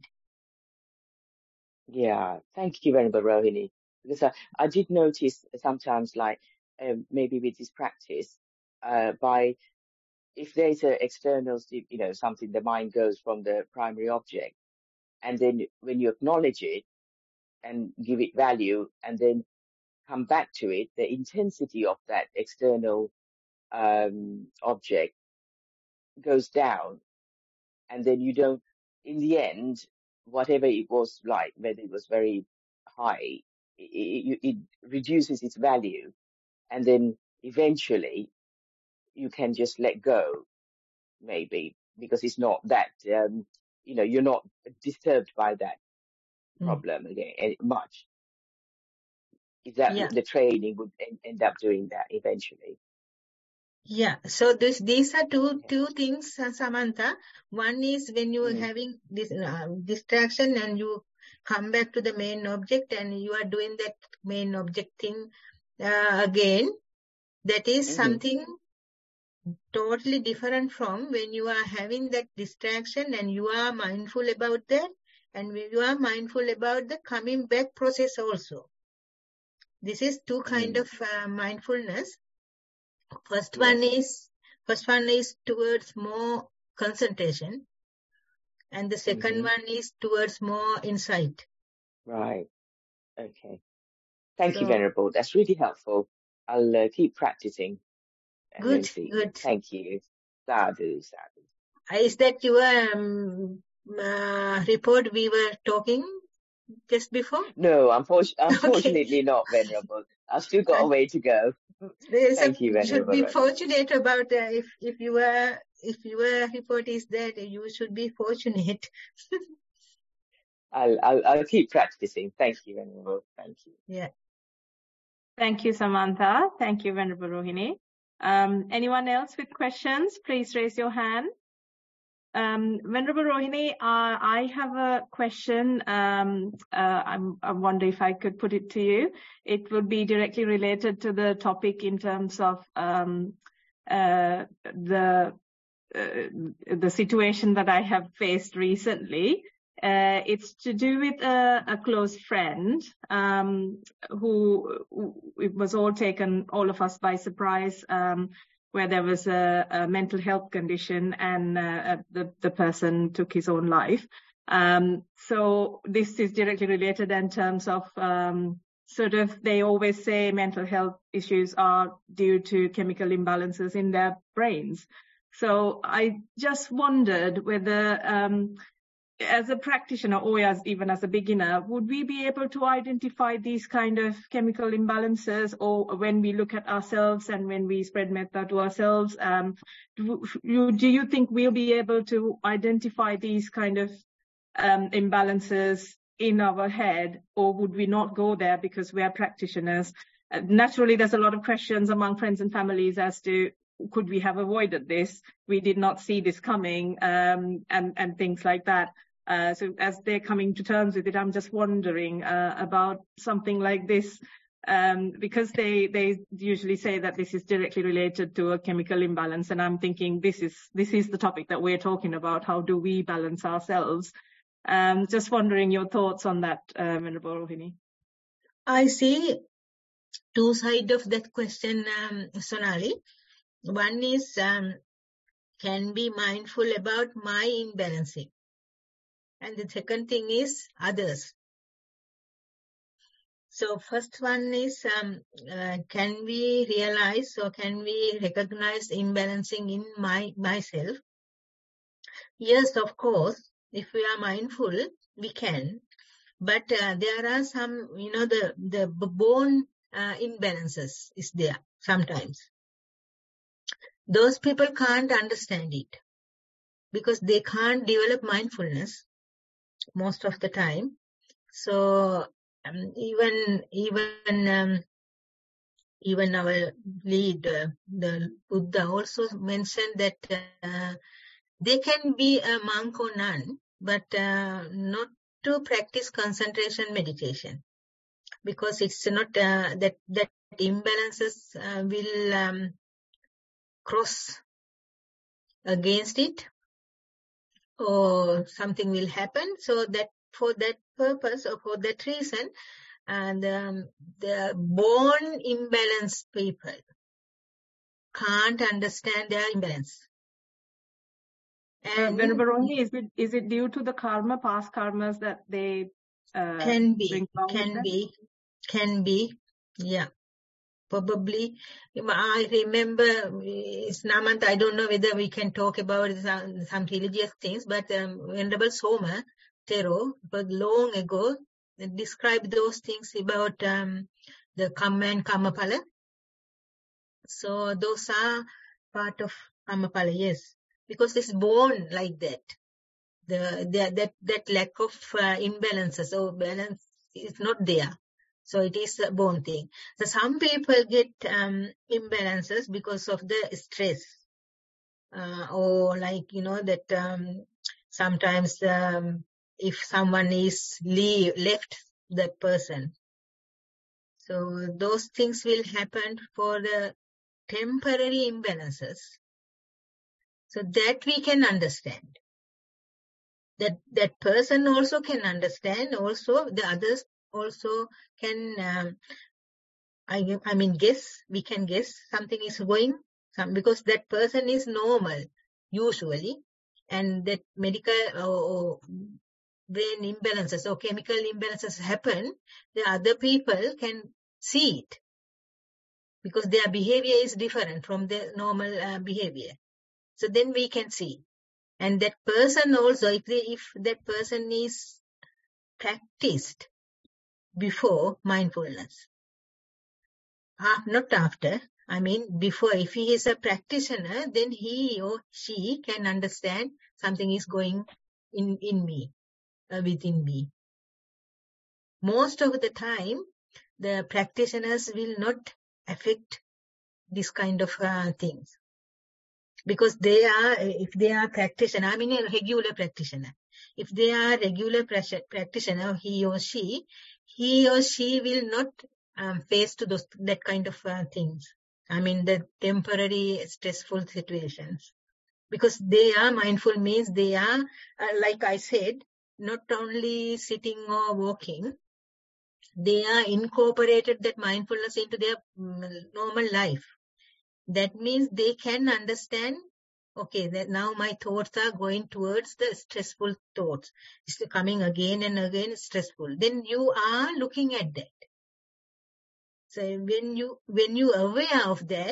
Yeah. Thank you very much, Rohini. Because I, I did notice sometimes, like um, maybe with this practice, uh, by if there's an external, sti- you know, something, the mind goes from the primary object, and then when you acknowledge it and give it value, and then come back to it, the intensity of that external um, object goes down, and then you don't, in the end, whatever it was like, whether it was very high, it, it, it reduces its value, and then eventually you can just let go, maybe, because it's not that, um, you know, you're not disturbed by that Mm. problem again eh, much. Is that Yeah, the training would en- end up doing that eventually? yeah. So this these are two Yeah. two things, uh, Samantha. One is when you are Mm. having this uh, distraction and you come back to the main object and you are doing that main object thing uh, again. That is Mm-hmm. something totally different from when you are having that distraction and you are mindful about that, and when you are mindful about the coming back process also. This is two kind Mm. of uh, mindfulness. First Yes. one is first one is towards more concentration, and the second Mm-hmm. one is towards more insight. Right. Okay. Thank you, So Venerable. That's really helpful. I'll uh, keep practicing and then good, see. good. Thank you. Sadhu, sadhu. Is that your um, uh, report we were talking just before? No, unfor- Okay. unfortunately not, Venerable. I've still got a way to go. There is a, Thank you, you should Venerable be Rohini. fortunate about uh, if if you were if your report is that you should be fortunate. I'll, I'll, I'll keep practicing. Thank you, Venerable. Thank you. Yeah. Thank you, Samantha. Thank you, Venerable Rohini. Um, anyone else with questions? Please raise your hand. Um, Venerable Rohini, uh, I have a question. Um, uh, I'm, I wonder if I could put it to you. It would be directly related to the topic in terms of um, uh, the uh, the situation that I have faced recently. Uh, it's to do with a, a close friend um, who, who it was all taken all of us by surprise. Um, where there was a, a mental health condition and uh, the, the person took his own life. Um, so this is directly related in terms of um, sort of, they always say mental health issues are due to chemical imbalances in their brains. So I just wondered whether um, as a practitioner or as even as a beginner, would we be able to identify these kind of chemical imbalances, or when we look at ourselves and when we spread metta to ourselves, um, do, you, do you think we'll be able to identify these kind of um, imbalances in our head, or would we not go there because we are practitioners? Uh, naturally, there's a lot of questions among friends and families as to could we have avoided this? We did not see this coming, um, and, and things like that. Uh, so as they're coming to terms with it, I'm just wondering uh, about something like this, um, because they, they usually say that this is directly related to a chemical imbalance. And I'm thinking this is, this is the topic that we're talking about. How do we balance ourselves? Um, just wondering your thoughts on that, uh, Venerable Rohini. I see two sides of that question, um, Sonali. One is um, can be mindful about my imbalancing. And the second thing is others. So first one is, um, uh, can we realize or can we recognize imbalancing in my myself? Yes, of course, if we are mindful, we can. But uh, there are some, you know, the, the born uh, imbalances is there sometimes. Those people can't understand it because they can't develop mindfulness most of the time. So um, even even um, even our leader, the Buddha, also mentioned that uh, they can be a monk or nun, but uh, not to practice concentration meditation, because it's not uh, that that imbalances uh, will um, cross against it, or something will happen. So that for that purpose or for that reason, and um, the born imbalanced people can't understand their imbalance. Uh, And Venerable Rohini, is it is it due to the karma, past karmas that they uh, can be, bring along with can them? be, can be, yeah. Probably, I remember, it's Namant, I don't know whether we can talk about some, some religious things, but um, Venerable Soma Tero, but long ago, described those things about um, the Kamma and Kammapala. So those are part of Kammapala, yes, because it's born like that. The, the that that lack of uh, imbalances or balance is not there. So it is a born thing. So some people get um, imbalances because of the stress, uh, or like, you know, that um, sometimes um, if someone is leave, left the person. So those things will happen for the temporary imbalances. So that we can understand. That that person also can understand. Also, the others also can. Um, I I mean, guess we can guess something is going. Some because that person is normal usually, and that medical or, or brain imbalances or chemical imbalances happen. The other people can see it because their behavior is different from the normal uh, behavior. So then we can see. And that person also, if, they, if that person is practiced before mindfulness, uh, not after, I mean before, if he is a practitioner, then he or she can understand something is going in, in me, uh, within me. Most of the time, the practitioners will not affect this kind of uh, things. Because they are, if they are practitioner, I mean a regular practitioner. If they are regular practitioner, he or she, he or she will not um, face to those that kind of uh, things. I mean the temporary stressful situations. Because they are mindful means they are, uh, like I said, not only sitting or walking, they are incorporated that mindfulness into their um, normal life. That means they can understand, okay, that now my thoughts are going towards the stressful thoughts. It's coming again and again, stressful. Then you are looking at that. So when you, when you are aware of that,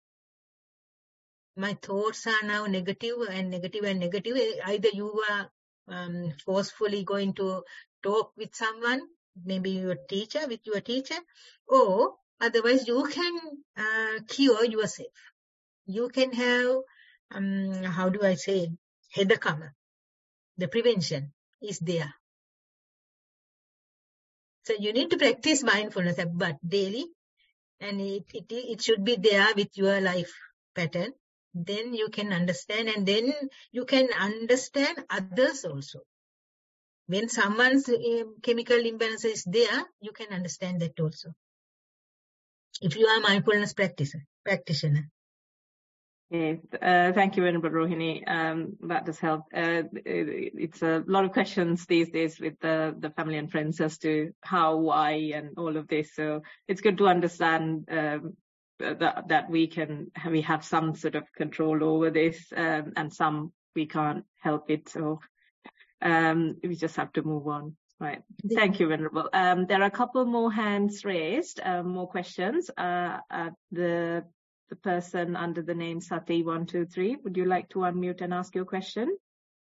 my thoughts are now negative and negative and negative. Either you are um, forcefully going to talk with someone, maybe your teacher, with your teacher, or otherwise you can uh, cure yourself. You can have, um, how do I say, hedakama. The prevention is there. So you need to practice mindfulness, but daily, and it, it, it should be there with your life pattern. Then you can understand, and then you can understand others also. When someone's uh, chemical imbalance is there, you can understand that also. If you are a mindfulness practitioner. practitioner. Yes, uh, thank you, Venerable Rohini. Um, that does help. Uh, it, it's a lot of questions these days with the, the family and friends as to how, why, and all of this. So it's good to understand um, that, that we can we have some sort of control over this, um, and some we can't help it. So um, we just have to move on. Right. Thank you, Venerable. Um, there are a couple more hands raised, uh, more questions. Uh, uh, the the person under the name Sati one two three, would you like to unmute and ask your question?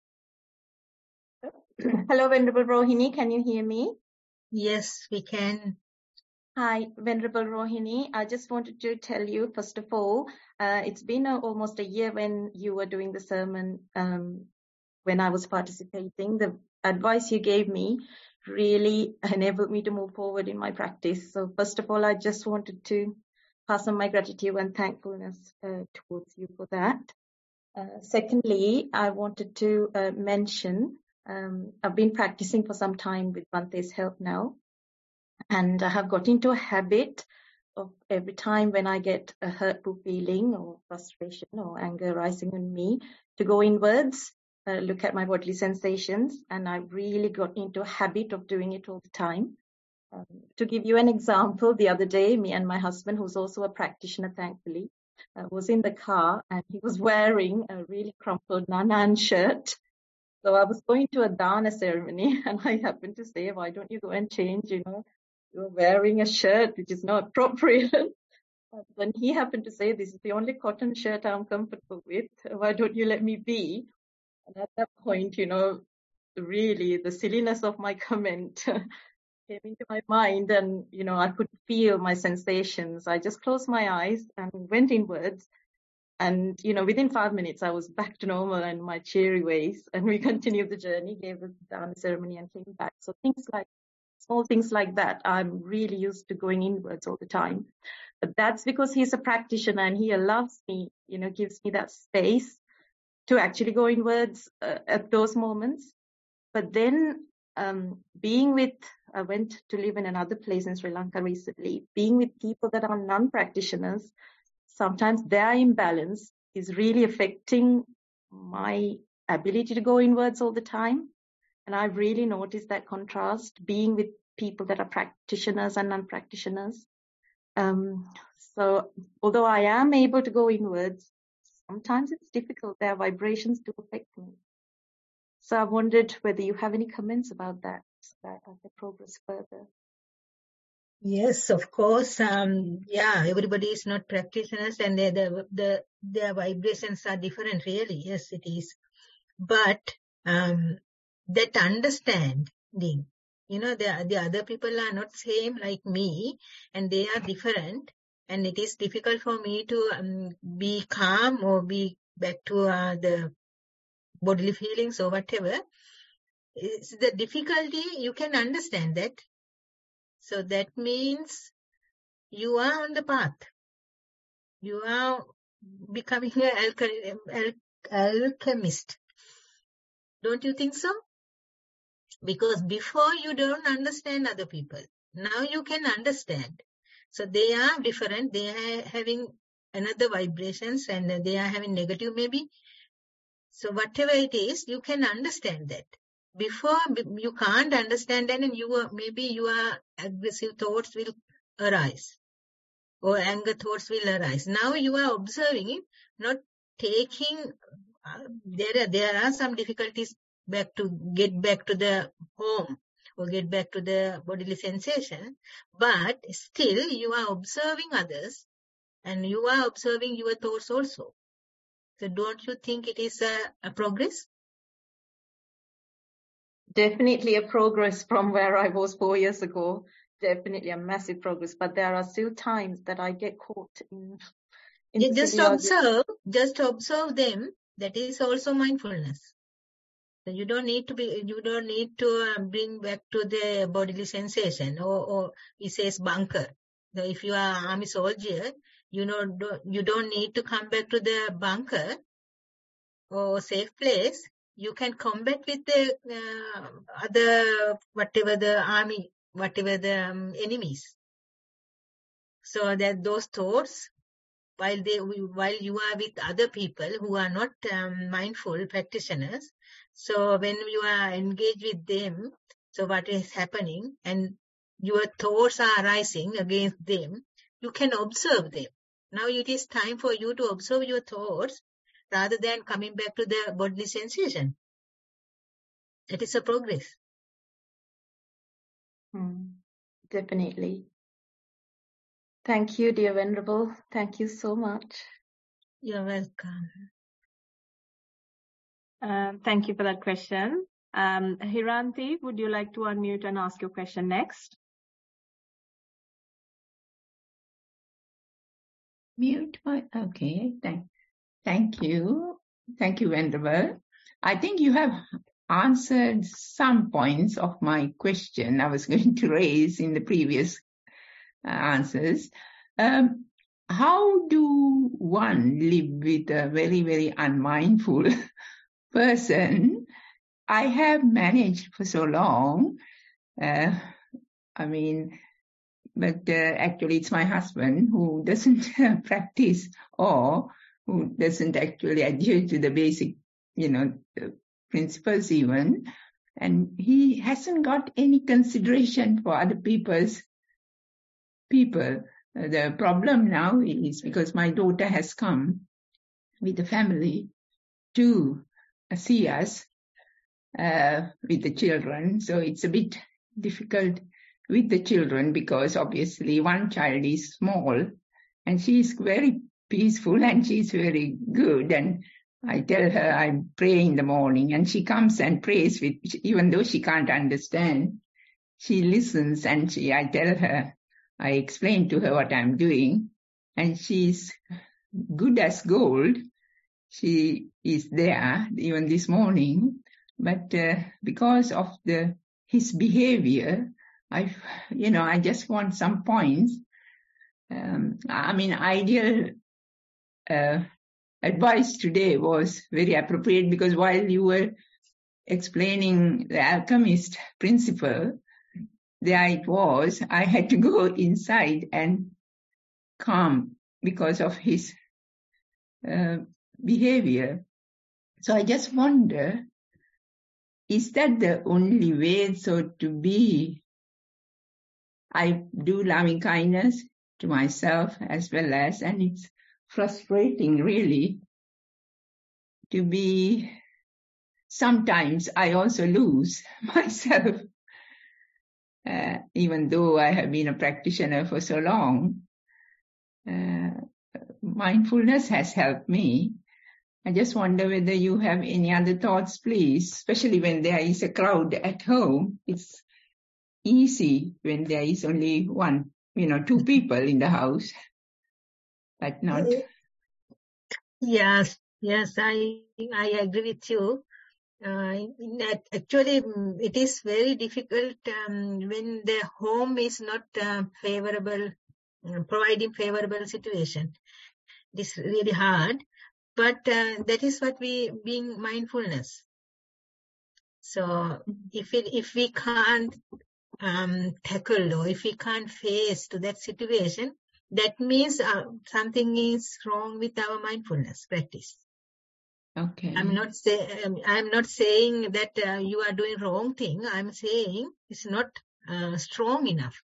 Hello, Venerable Rohini. Can you hear me? Yes, we can. Hi, Venerable Rohini. I just wanted to tell you, first of all, uh, it's been a, almost a year when you were doing the sermon, um, when I was participating. The advice you gave me really enabled me to move forward in my practice. So first of all, I just wanted to pass on my gratitude and thankfulness uh, towards you for that. Uh, secondly, I wanted to uh, mention, um, I've been practicing for some time with Bante's help now, and I have got into a habit of every time when I get a hurtful feeling or frustration or anger rising in me, to go inwards, uh, look at my bodily sensations, and I really got into a habit of doing it all the time. Um, to give you an example, the other day, me and my husband, who's also a practitioner, thankfully, uh, was in the car, and he was wearing a really crumpled Nanan shirt. So I was going to a dana ceremony, and I happened to say, why don't you go and change, you know, you're wearing a shirt which is not appropriate. Then he happened to say, this is the only cotton shirt I'm comfortable with. Why don't you let me be? And at that point, you know, really the silliness of my comment came into my mind, and, you know, I could feel my sensations. I just closed my eyes and went inwards. And, you know, within five minutes, I was back to normal and my cheery ways. And we continued the journey, gave the dana ceremony and came back. So things like, small things like that, I'm really used to going inwards all the time. But that's because he's a practitioner and he allows me, you know, gives me that space to actually go inwards uh, at those moments. But then um, being with, I went to live in another place in Sri Lanka recently, being with people that are non-practitioners, sometimes their imbalance is really affecting my ability to go inwards all the time. And I've really noticed that contrast being with people that are practitioners and non-practitioners. Um, so although I am able to go inwards, sometimes it's difficult. Their vibrations do affect me. So I wondered whether you have any comments about that, so that I can progress further. Yes, of course. Um, yeah, everybody is not practitioners, and they, the the their vibrations are different. Really, yes, it is. But um, that understanding, you know, the the other people are not same like me, and they are different, and it is difficult for me to um, be calm or be back to uh, the bodily feelings or whatever. It's the difficulty. You can understand that. So that means you are on the path. You are becoming an alchemy, al- alchemist. Don't you think so? Because before you don't understand other people. Now you can understand. So they are different. They are having another vibrations and they are having negative maybe. So whatever it is, you can understand that. Before you can't understand that, and you are, maybe your aggressive thoughts will arise. Or anger thoughts will arise. Now you are observing it, not taking, uh, there are, there are some difficulties back to get back to the home or get back to the bodily sensation, but still you are observing others and you are observing your thoughts also. So don't you think it is a, a progress? Definitely a progress from where I was four years ago. Definitely a massive progress, but there are still times that I get caught in, in You just physiology. observe, just observe them. That is also mindfulness. So you don't need to be, you don't need to uh, bring back to the bodily sensation, or, or it says bunker. So if you are army soldier, you know, do, you don't need to come back to the bunker or safe place. You can combat with the uh, other, whatever the army, whatever the um, enemies. So that those thoughts, while they, while you are with other people who are not um, mindful practitioners, so when you are engaged with them, so what is happening and your thoughts are arising against them, you can observe them. Now it is time for you to observe your thoughts rather than coming back to the bodily sensation. That is a progress. Hmm. Definitely. Thank you, dear Venerable. Thank you so much. You're welcome. Um, thank you for that question. Um, Hiranti, would you like to unmute and ask your question next? Mute my, okay, thank, thank you. Thank you, Venerable. I think you have answered some points of my question I was going to raise in the previous uh, answers. Um, how do one live with a very, very unmindful person? I have managed for so long. Uh, I mean, but uh, actually it's my husband who doesn't practice or who doesn't actually adhere to the basic, you know, principles even. And he hasn't got any consideration for other people's people. Uh, the problem now is because my daughter has come with the family to uh, see us uh, with the children. So it's a bit difficult with the children because obviously one child is small and she is very peaceful and she's very good. And I tell her I pray in the morning and she comes and prays with, even though she can't understand, she listens and she, I tell her, I explain to her what I'm doing and she's good as gold. She is there even this morning. But uh, because of the his behavior, I, you know, I just want some points. Um, I mean, ideal uh, advice today was very appropriate because while you were explaining the alchemist principle, there it was, I had to go inside and calm because of his uh, behavior. So I just wonder, is that the only way so to be? I do loving kindness to myself as well as, and it's frustrating really to be, sometimes I also lose myself. Uh, even though I have been a practitioner for so long, uh, mindfulness has helped me. I just wonder whether you have any other thoughts, please, especially when there is a crowd at home. It's easy when there is only one, you know, two people in the house, but not. Yes, yes, I I agree with you. Uh, in that actually, mm, it is very difficult um, when the home is not uh, favorable, uh, providing favorable situation. It is really hard, but uh, that is what we being mindfulness. So if it if we can't um, tackle or if we can't face to that situation, that means uh, something is wrong with our mindfulness practice. Okay. I'm not say um, I'm not saying that uh, you are doing wrong thing. I'm saying it's not uh, strong enough.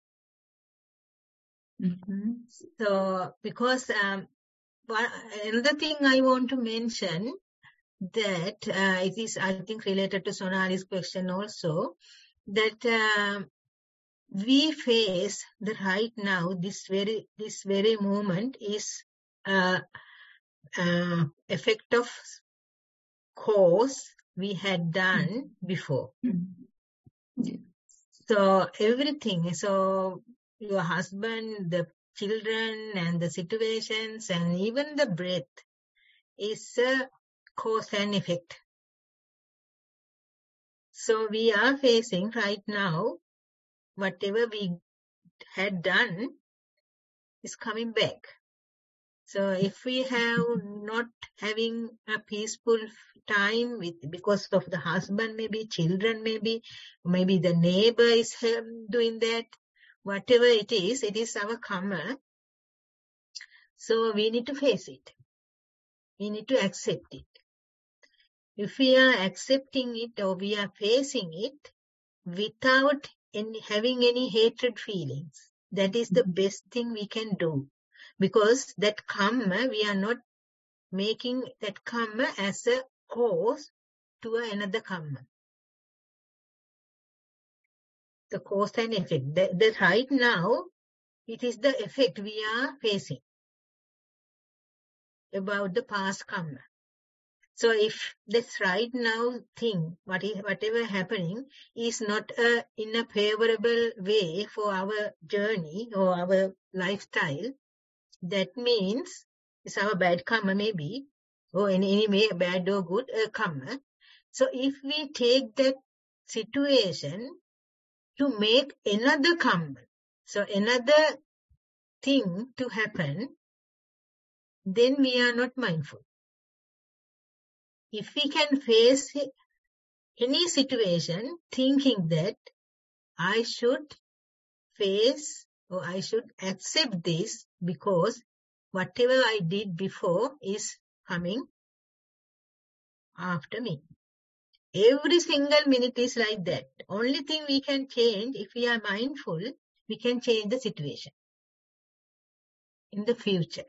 Mm-hmm. So because um, but another thing I want to mention that uh, it is I think related to Sonali's question also, that uh, we face the right now this very this very moment is uh, uh, effect of cause we had done before. Mm-hmm. So everything, so your husband, the children and the situations and even the breath is a cause and effect. So we are facing right now, whatever we had done is coming back. So if we have not having a peaceful time with, because of the husband, maybe children, maybe, maybe the neighbor is doing that, whatever it is, it is our karma. So we need to face it. We need to accept it. If we are accepting it or we are facing it without any, having any hatred feelings, that is the best thing we can do. Because that karma, we are not making that karma as a cause to another karma. The cause and effect. That, that right now, it is the effect we are facing about the past karma. So if this right now thing, what is, whatever happening is not a, in a favorable way for our journey or our lifestyle, that means it's our bad karma maybe, or in any way bad or good uh, karma. So if we take that situation to make another karma, so another thing to happen, then we are not mindful. If we can face any situation thinking that I should face or I should accept this because whatever I did before is coming after me. Every single minute is like that. Only thing we can change, if we are mindful, we can change the situation in the future.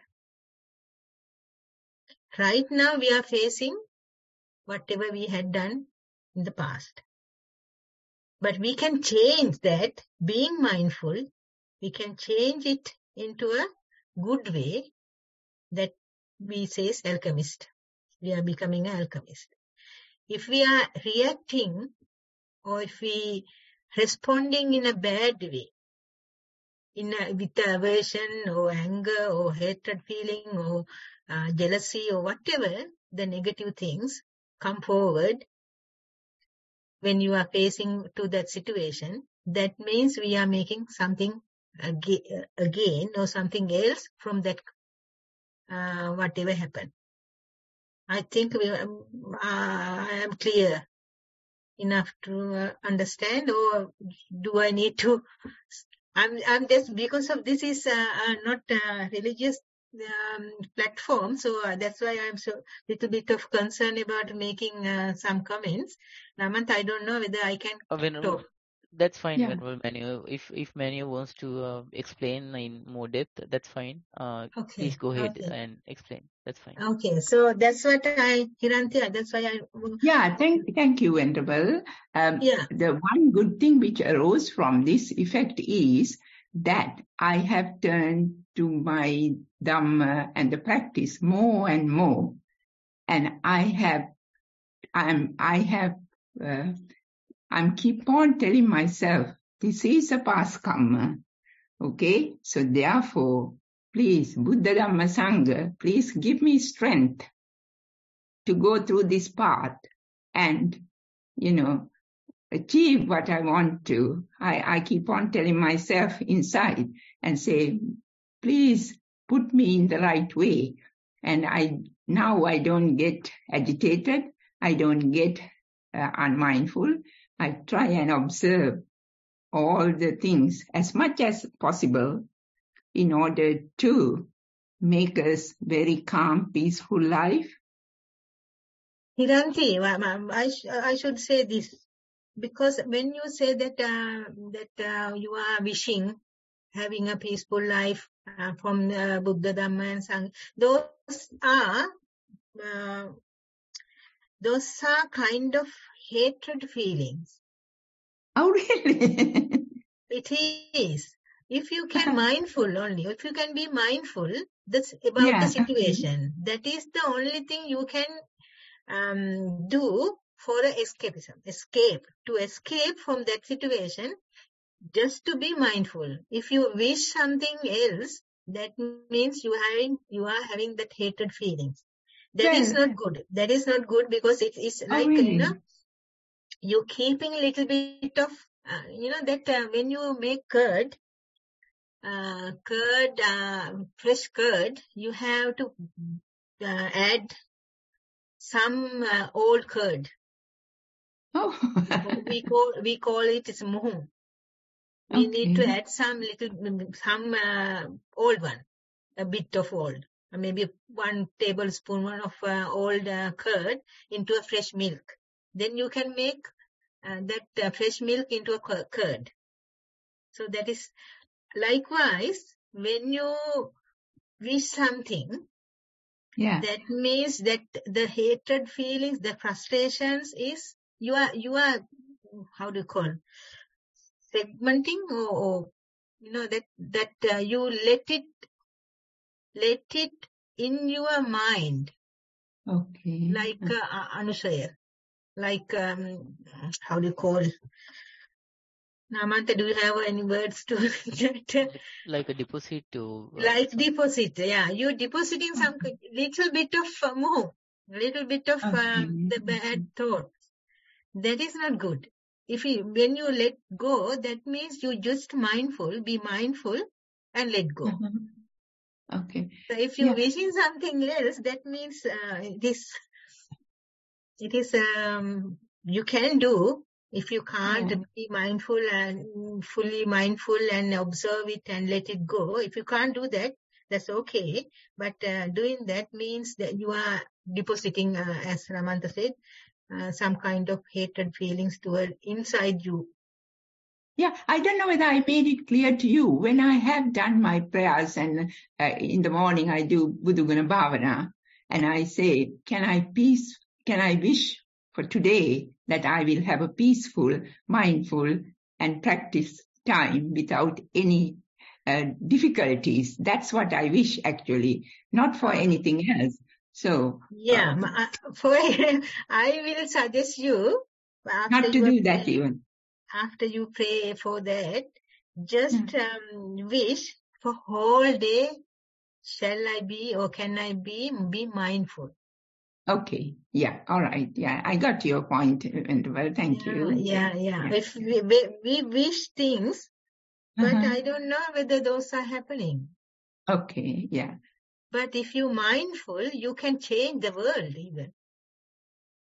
Right now we are facing whatever we had done in the past. But we can change that, being mindful, we can change it into a good way that we say is alchemist. We are becoming an alchemist. If we are reacting or if we responding in a bad way, in a, with aversion or anger or hatred feeling or uh, jealousy or whatever, the negative things come forward when you are facing to that situation, that means we are making something aga- again or something else from that uh, whatever happened. I think we, um, uh, I am clear. enough to uh, understand, or do I need to? I'm I'm just because of this is uh, uh, not uh, religious um, platform, so uh, that's why I'm so little bit of concern about making uh, some comments. Namant, I don't know whether I can Uh, Venerable, talk. that's fine, Yeah. Venerable Manu. If if Manu wants to uh, explain in more depth, that's fine. Uh, Okay. please go ahead Okay. and explain. That's fine. Okay. So that's what I, Hiranti, that's why I. Yeah, thank, thank you, Venerable. Um, Yeah. the one good thing which arose from this effect is that I have turned to my Dhamma and the practice more and more. And I have, I'm, I have, uh, I'm keep on telling myself, this is a past karma. Okay. So therefore, please, Buddha Dhamma Sangha, please give me strength to go through this path and, you know, achieve what I want to. I, I keep on telling myself inside and say, please put me in the right way. And I now I don't get agitated. I don't get uh, unmindful. I try and observe all the things as much as possible in order to make us very calm, peaceful life. Hiranti, I, sh I should say this, because when you say that uh, that uh, you are wishing having a peaceful life uh, from uh, Buddha, Dhamma and Sangha, those are uh, those are kind of hatred feelings. Oh, really? It is. If you can mindful only, if you can be mindful, that's about Yeah, the okay. situation. That is the only thing you can um, do for a escapism. Escape. To escape from that situation, just to be mindful. If you wish something else, that means you are having, you are having that hatred feelings. That Well, is not good. That is not good because it is oh, like, really? you know, you're keeping a little bit of, uh, you know, that uh, when you make curd, uh, curd, uh, fresh curd, you have to uh, add some uh, old curd. Oh, we call we call it is muhu. We need to okay. add some little, some uh, old one, a bit of old, maybe one tablespoon of uh, old uh, curd into a fresh milk. Then you can make uh, that uh, fresh milk into a curd. So that is likewise when you wish something. Yeah. That means that the hatred feelings, the frustrations is you are you are how do you call segmenting or, or you know that that uh, you let it let it in your mind. Okay. Like uh, Anusaya, like um, how do you call? Namanta, do you have any words to that? Like a deposit to. Uh, Like some... deposit, yeah. You depositing some Okay. little bit of uh, more, little bit of Okay. uh, the bad thought. That is not good. If you, when you let go, that means you just mindful, be mindful and let go. Uh-huh. Okay. So if you Yeah. wishing something else, that means uh, it is, it is, um, you can do. If you can't Yeah. be mindful and fully mindful and observe it and let it go, if you can't do that, that's okay. But uh, doing that means that you are depositing, uh, as Ramanta said, uh, some kind of hatred feelings toward inside you. Yeah, I don't know whether I made it clear to you. When I have done my prayers and uh, in the morning I do Buddhaguna Bhavana and I say, can I peace, can I wish for today that I will have a peaceful, mindful and practice time without any uh, difficulties. That's what I wish actually, not for anything else. So, Yeah, uh, ma- for I will suggest you after not to you do that pray, even. after you pray for that, just Yeah. um, wish for whole day. Shall I be or can I be be mindful? Okay. Yeah. All right. Yeah. I got your point, Venerable. Thank Yeah, you. yeah, yeah. Yeah. If we, we, we wish things, but Uh-huh. I don't know whether those are happening. Okay. Yeah. But if you're mindful, you can change the world even.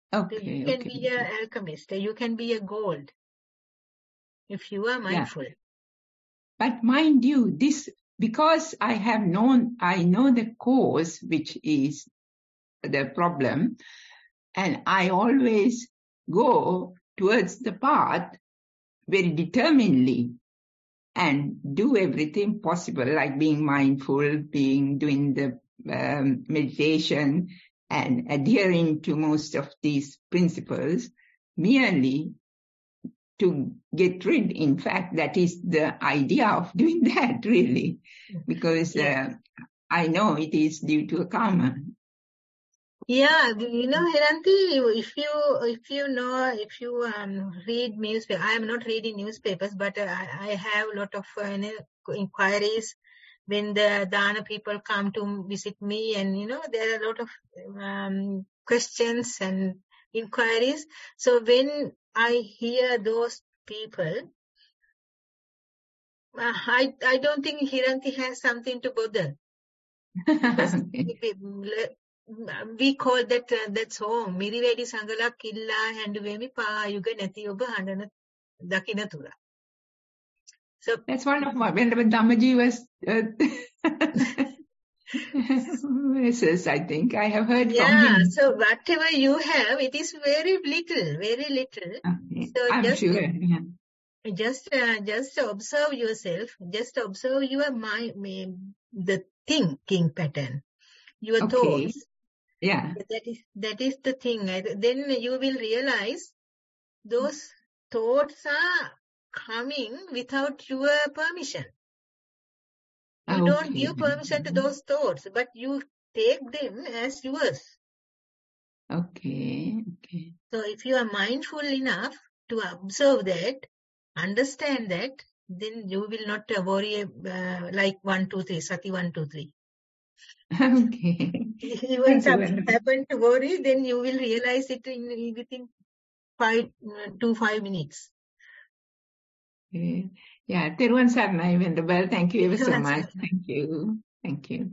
Okay, You can okay. be an alchemist. You can be a gold if you are mindful. Yeah. But mind you, this, because I have known, I know the cause, which is the problem, and I always go towards the path very determinedly and do everything possible, like being mindful, being doing the um, meditation and adhering to most of these principles, merely to get rid. In fact, that is the idea of doing that, really, because Yeah. uh, I know it is due to a karma. Yeah, you know, Hiranti, if you if you know if you um read newspaper, I am not reading newspapers, but uh, I, I have a lot of uh, you know, inquiries when the Dana people come to visit me, and you know there are a lot of um, questions and inquiries. So when I hear those people, uh, I I don't think Hiranti has something to bother. Because we call that uh, that's home. Miriwedi sangala killa handuvemi pa yuga nati oba handana dakina tura. So That's one of my, when Dhammaji was uh, verses, I think I have heard yeah, from him. so whatever you have, it is very little, very little. Okay. So I'm just sure. Yeah. just uh, just observe yourself. Just observe your mind, the thinking pattern, your Okay. thoughts. Yeah. That is that is the thing. Then you will realize those thoughts are coming without your permission. You Okay. don't give permission to those thoughts, but you take them as yours. Okay. Okay. So if you are mindful enough to observe that, understand that, then you will not uh, worry uh, like one, two, three, sati one, two, three. Okay. Even Thank you. something happen to worry, then you will realize it in within five uh, to five minutes. Okay. Yeah, Teruvan Saranai, Venerable. Thank you ever so much. Thank you. Thank you.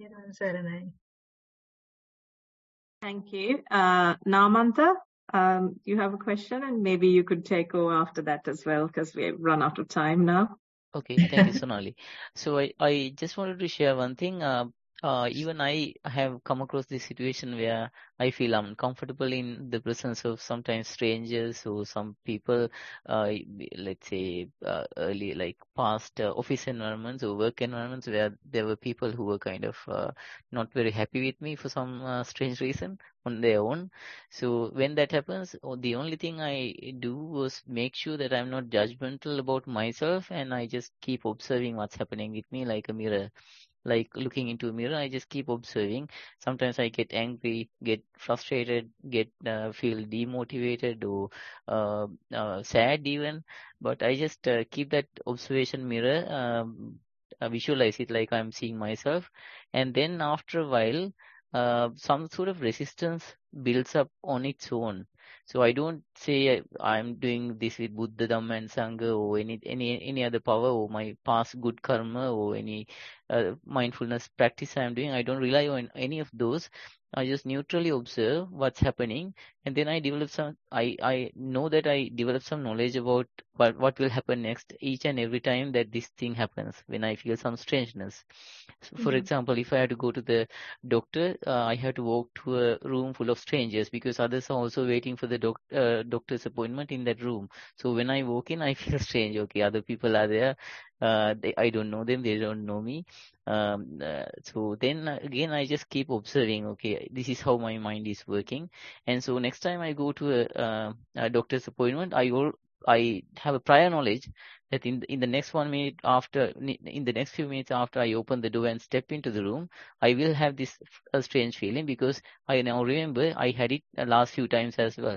Thank you. Uh, Namanta, um, you have a question, and maybe you could take over after that as well, because we've run out of time now. Okay, thank you, Sonali. So I, I just wanted to share one thing. Uh, uh, even I have come across this situation where I feel uncomfortable in the presence of sometimes strangers or some people, uh, let's say, uh, early, like past uh, office environments or work environments where there were people who were kind of uh, not very happy with me for some uh, strange reason on their own. So when that happens, oh, the only thing I do was make sure that I'm not judgmental about myself, and I just keep observing what's happening with me like a mirror. Like looking into a mirror, I just keep observing. Sometimes I get angry, get frustrated, get uh, feel demotivated or uh, uh, sad even. But I just uh, keep that observation mirror, um, uh, visualize it like I'm seeing myself, and then after a while, uh, some sort of resistance builds up on its own. So I don't say I'm doing this with Buddha, Dhamma, and Sangha or any any any other power or my past good karma or any uh, mindfulness practice I'm doing. I don't rely on any of those. I just neutrally observe what's happening, and then I develop some. I I know that I develop some knowledge about what what will happen next each and every time that this thing happens when I feel some strangeness. So for Mm-hmm. example, if I have to go to the doctor, uh, I have to walk to a room full of strangers because others are also waiting for the doc uh, doctor's appointment in that room. So when I walk in, I feel strange. Okay, other people are there. Uh, they, I don't know them. They don't know me. Um, uh, so then uh, again, I just keep observing. Okay, this is how my mind is working. And so next time I go to a, uh, a doctor's appointment, I will. I have a prior knowledge that in the, in the next one minute after, in the next few minutes after I open the door and step into the room, I will have this a strange feeling because I now remember I had it the last few times as well.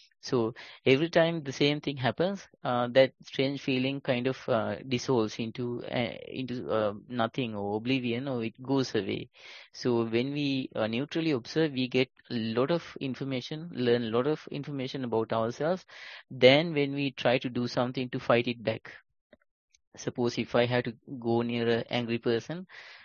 So every time the same thing happens, uh, that strange feeling kind of uh, dissolves into uh, into uh, nothing or oblivion, or it goes away. So when we uh, neutrally observe, we get a lot of information, learn a lot of information about ourselves. Then when we try to do something to fight it back, suppose if I have to go near an angry person,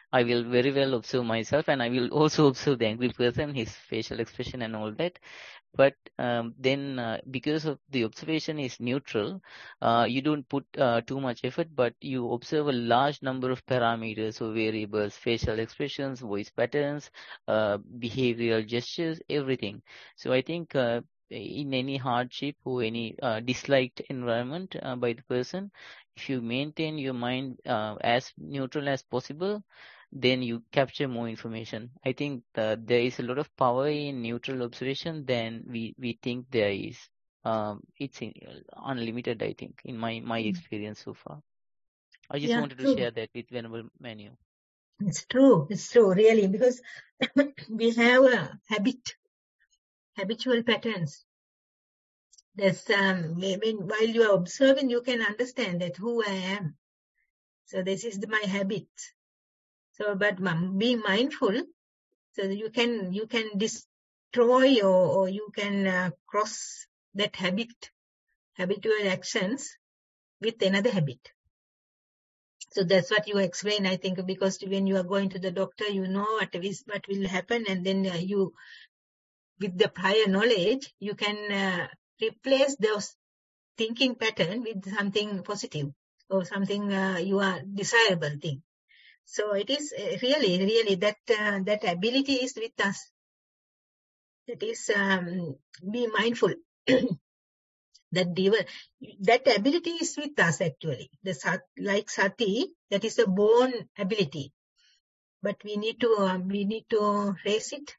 I will very well observe myself, and I will also observe the angry person, his facial expression and all that. But um, then uh, because of the observation is neutral, uh, you don't put uh, too much effort, but you observe a large number of parameters or variables, facial expressions, voice patterns, uh, behavioral gestures, everything. So I think uh, in any hardship or any uh, disliked environment uh, by the person, if you maintain your mind uh, as neutral as possible, then you capture more information. I think that there is a lot of power in neutral observation than we, we think there is. Um, it's in, unlimited, I think, in my, my experience so far. I just Yeah, wanted to true. share that with Venerable Manu. It's true. It's true, really, because we have a habit, habitual patterns. That's um, when while you are observing, you can understand that who I am. So this is the, my habit. So, but um, being mindful, so that you can you can destroy or, or you can uh, cross that habit, habitual actions with another habit. So that's what you explain, I think, because when you are going to the doctor, you know what is what will happen, and then uh, you, with the prior knowledge, you can uh, replace those thinking pattern with something positive or something uh, you are desirable thing. So it is uh, really, really that uh, that ability is with us. That is um, be mindful. that diva, that ability is with us actually. The sat, like sati, that is a born ability, but we need to uh, we need to raise it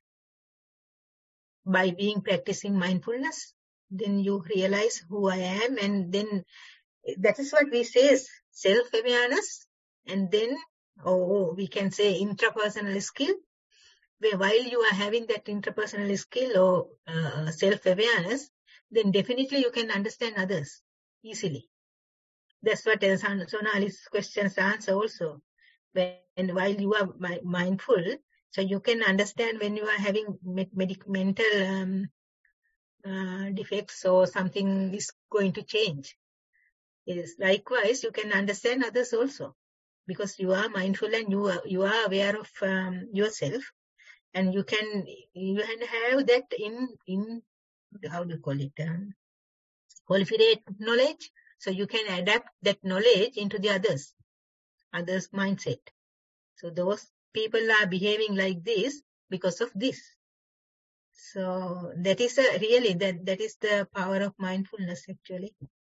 by being practicing mindfulness. Then you realize who I am, and then that is what we say is self-awareness, and then oh, we can say intrapersonal skill. Where while you are having that interpersonal skill or uh, self-awareness, then definitely you can understand others easily. That's what uh, Sonali's questions answer also. When while you are mi- mindful, so you can understand when you are having med- medic- mental um, uh, defects or something is going to change. Yes. Likewise, you can understand others also, because you are mindful and you are you are aware of um, yourself. And you can you can have that in in how do you call it um, qualified knowledge, so you can adapt that knowledge into the others others mindset. So those people are behaving like this because of this. So that is a really that that is the power of mindfulness actually.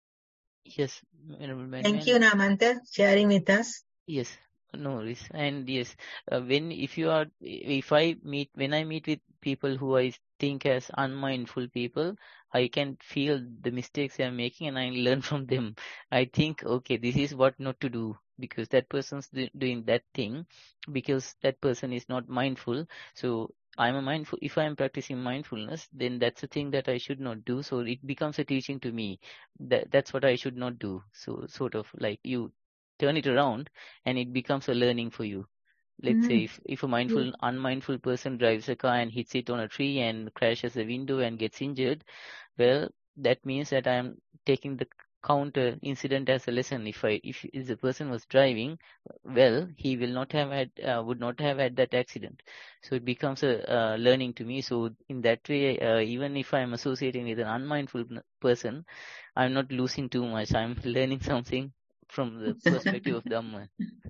Yes, Venerable Manu. Thank you, Namanta, sharing with us. Yes, no worries. And yes, uh, when if you are, if I meet, when I meet with people who I think as unmindful people, I can feel the mistakes they are making and I learn from them. I think, okay, this is what not to do because that person's do, doing that thing because that person is not mindful. So I'm a mindful, if I'm practicing mindfulness, then that's a thing that I should not do. So it becomes a teaching to me that that's what I should not do. So sort of like you turn it around and it becomes a learning for you. Let's Mm. say if, if a mindful, unmindful person drives a car and hits it on a tree and crashes a window and gets injured, well, that means that I am taking the counter incident as a lesson. If I, if, if the person was driving, well, he will not have had, uh, would not have had that accident. So it becomes a uh, learning to me. So in that way, uh, even if I am associating with an unmindful person, I'm not losing too much. I'm learning something from the perspective of Dhamma.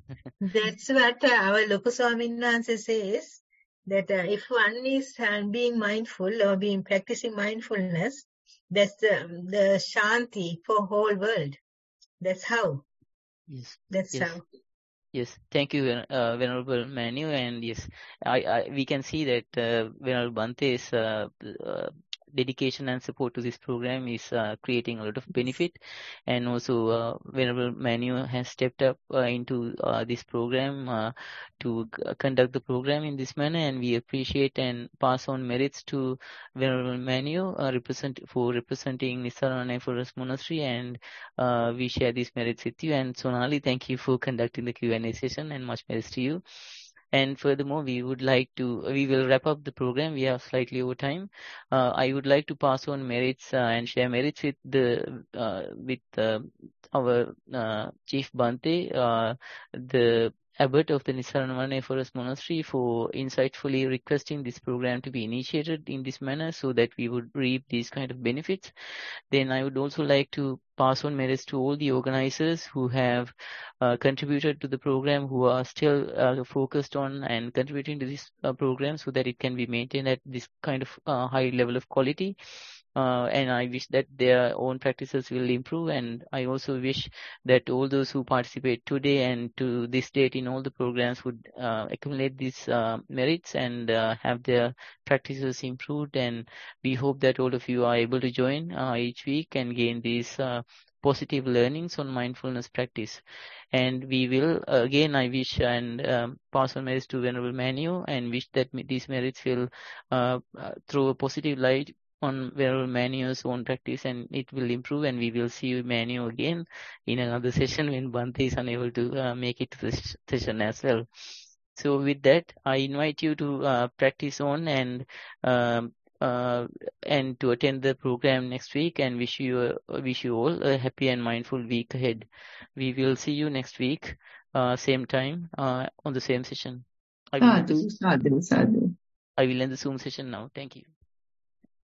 That's what uh, our Lokaswamin Vansha says, that uh, if one is uh, being mindful or being practicing mindfulness, that's the, the Shanti for whole world. That's how. Yes. That's Yes. how. Yes, thank you, Ven- uh, Venerable Manu. And yes, I, I we can see that uh, Venerable Bante's uh, uh, dedication and support to this program is uh, creating a lot of benefit. And also, uh, Venerable Manu has stepped up uh, into uh, this program uh, to c- conduct the program in this manner. And we appreciate and pass on merits to Venerable Manu uh, represent for representing Nisarana Forest Monastery, and uh, we share these merits with you. And Sonali, thank you for conducting the Q and A session, and much merits to you. And furthermore, we would like to, we will wrap up the program. We have slightly over time. Uh, I would like to pass on merits uh, and share merits with the uh, with uh, our uh, Chief Bante, uh, the abbot of the Nisarana Forest Monastery for insightfully requesting this program to be initiated in this manner so that we would reap these kind of benefits. Then I would also like to pass on merits to all the organizers who have uh, contributed to the program, who are still uh, focused on and contributing to this uh, program so that it can be maintained at this kind of uh, high level of quality. Uh, and I wish that their own practices will improve. And I also wish that all those who participate today and to this date in all the programs would uh, accumulate these uh, merits and uh, have their practices improved. And we hope that all of you are able to join uh, each week and gain these uh, positive learnings on mindfulness practice. And we will, uh, again, I wish and um, pass on merits to Venerable Manu and wish that these merits will uh, uh, throw a positive light on Venerable Manu's own practice, and it will improve, and we will see Manu again in another session when Bhante is unable to uh, make it to the session as well. So with that, I invite you to uh, practice on and um, uh, and to attend the program next week, and wish you uh, wish you all a happy and mindful week ahead. We will see you next week, uh, same time, uh, on the same session. I will, Sadhu, sadhu, sadhu. I will end the Zoom session now. Thank you.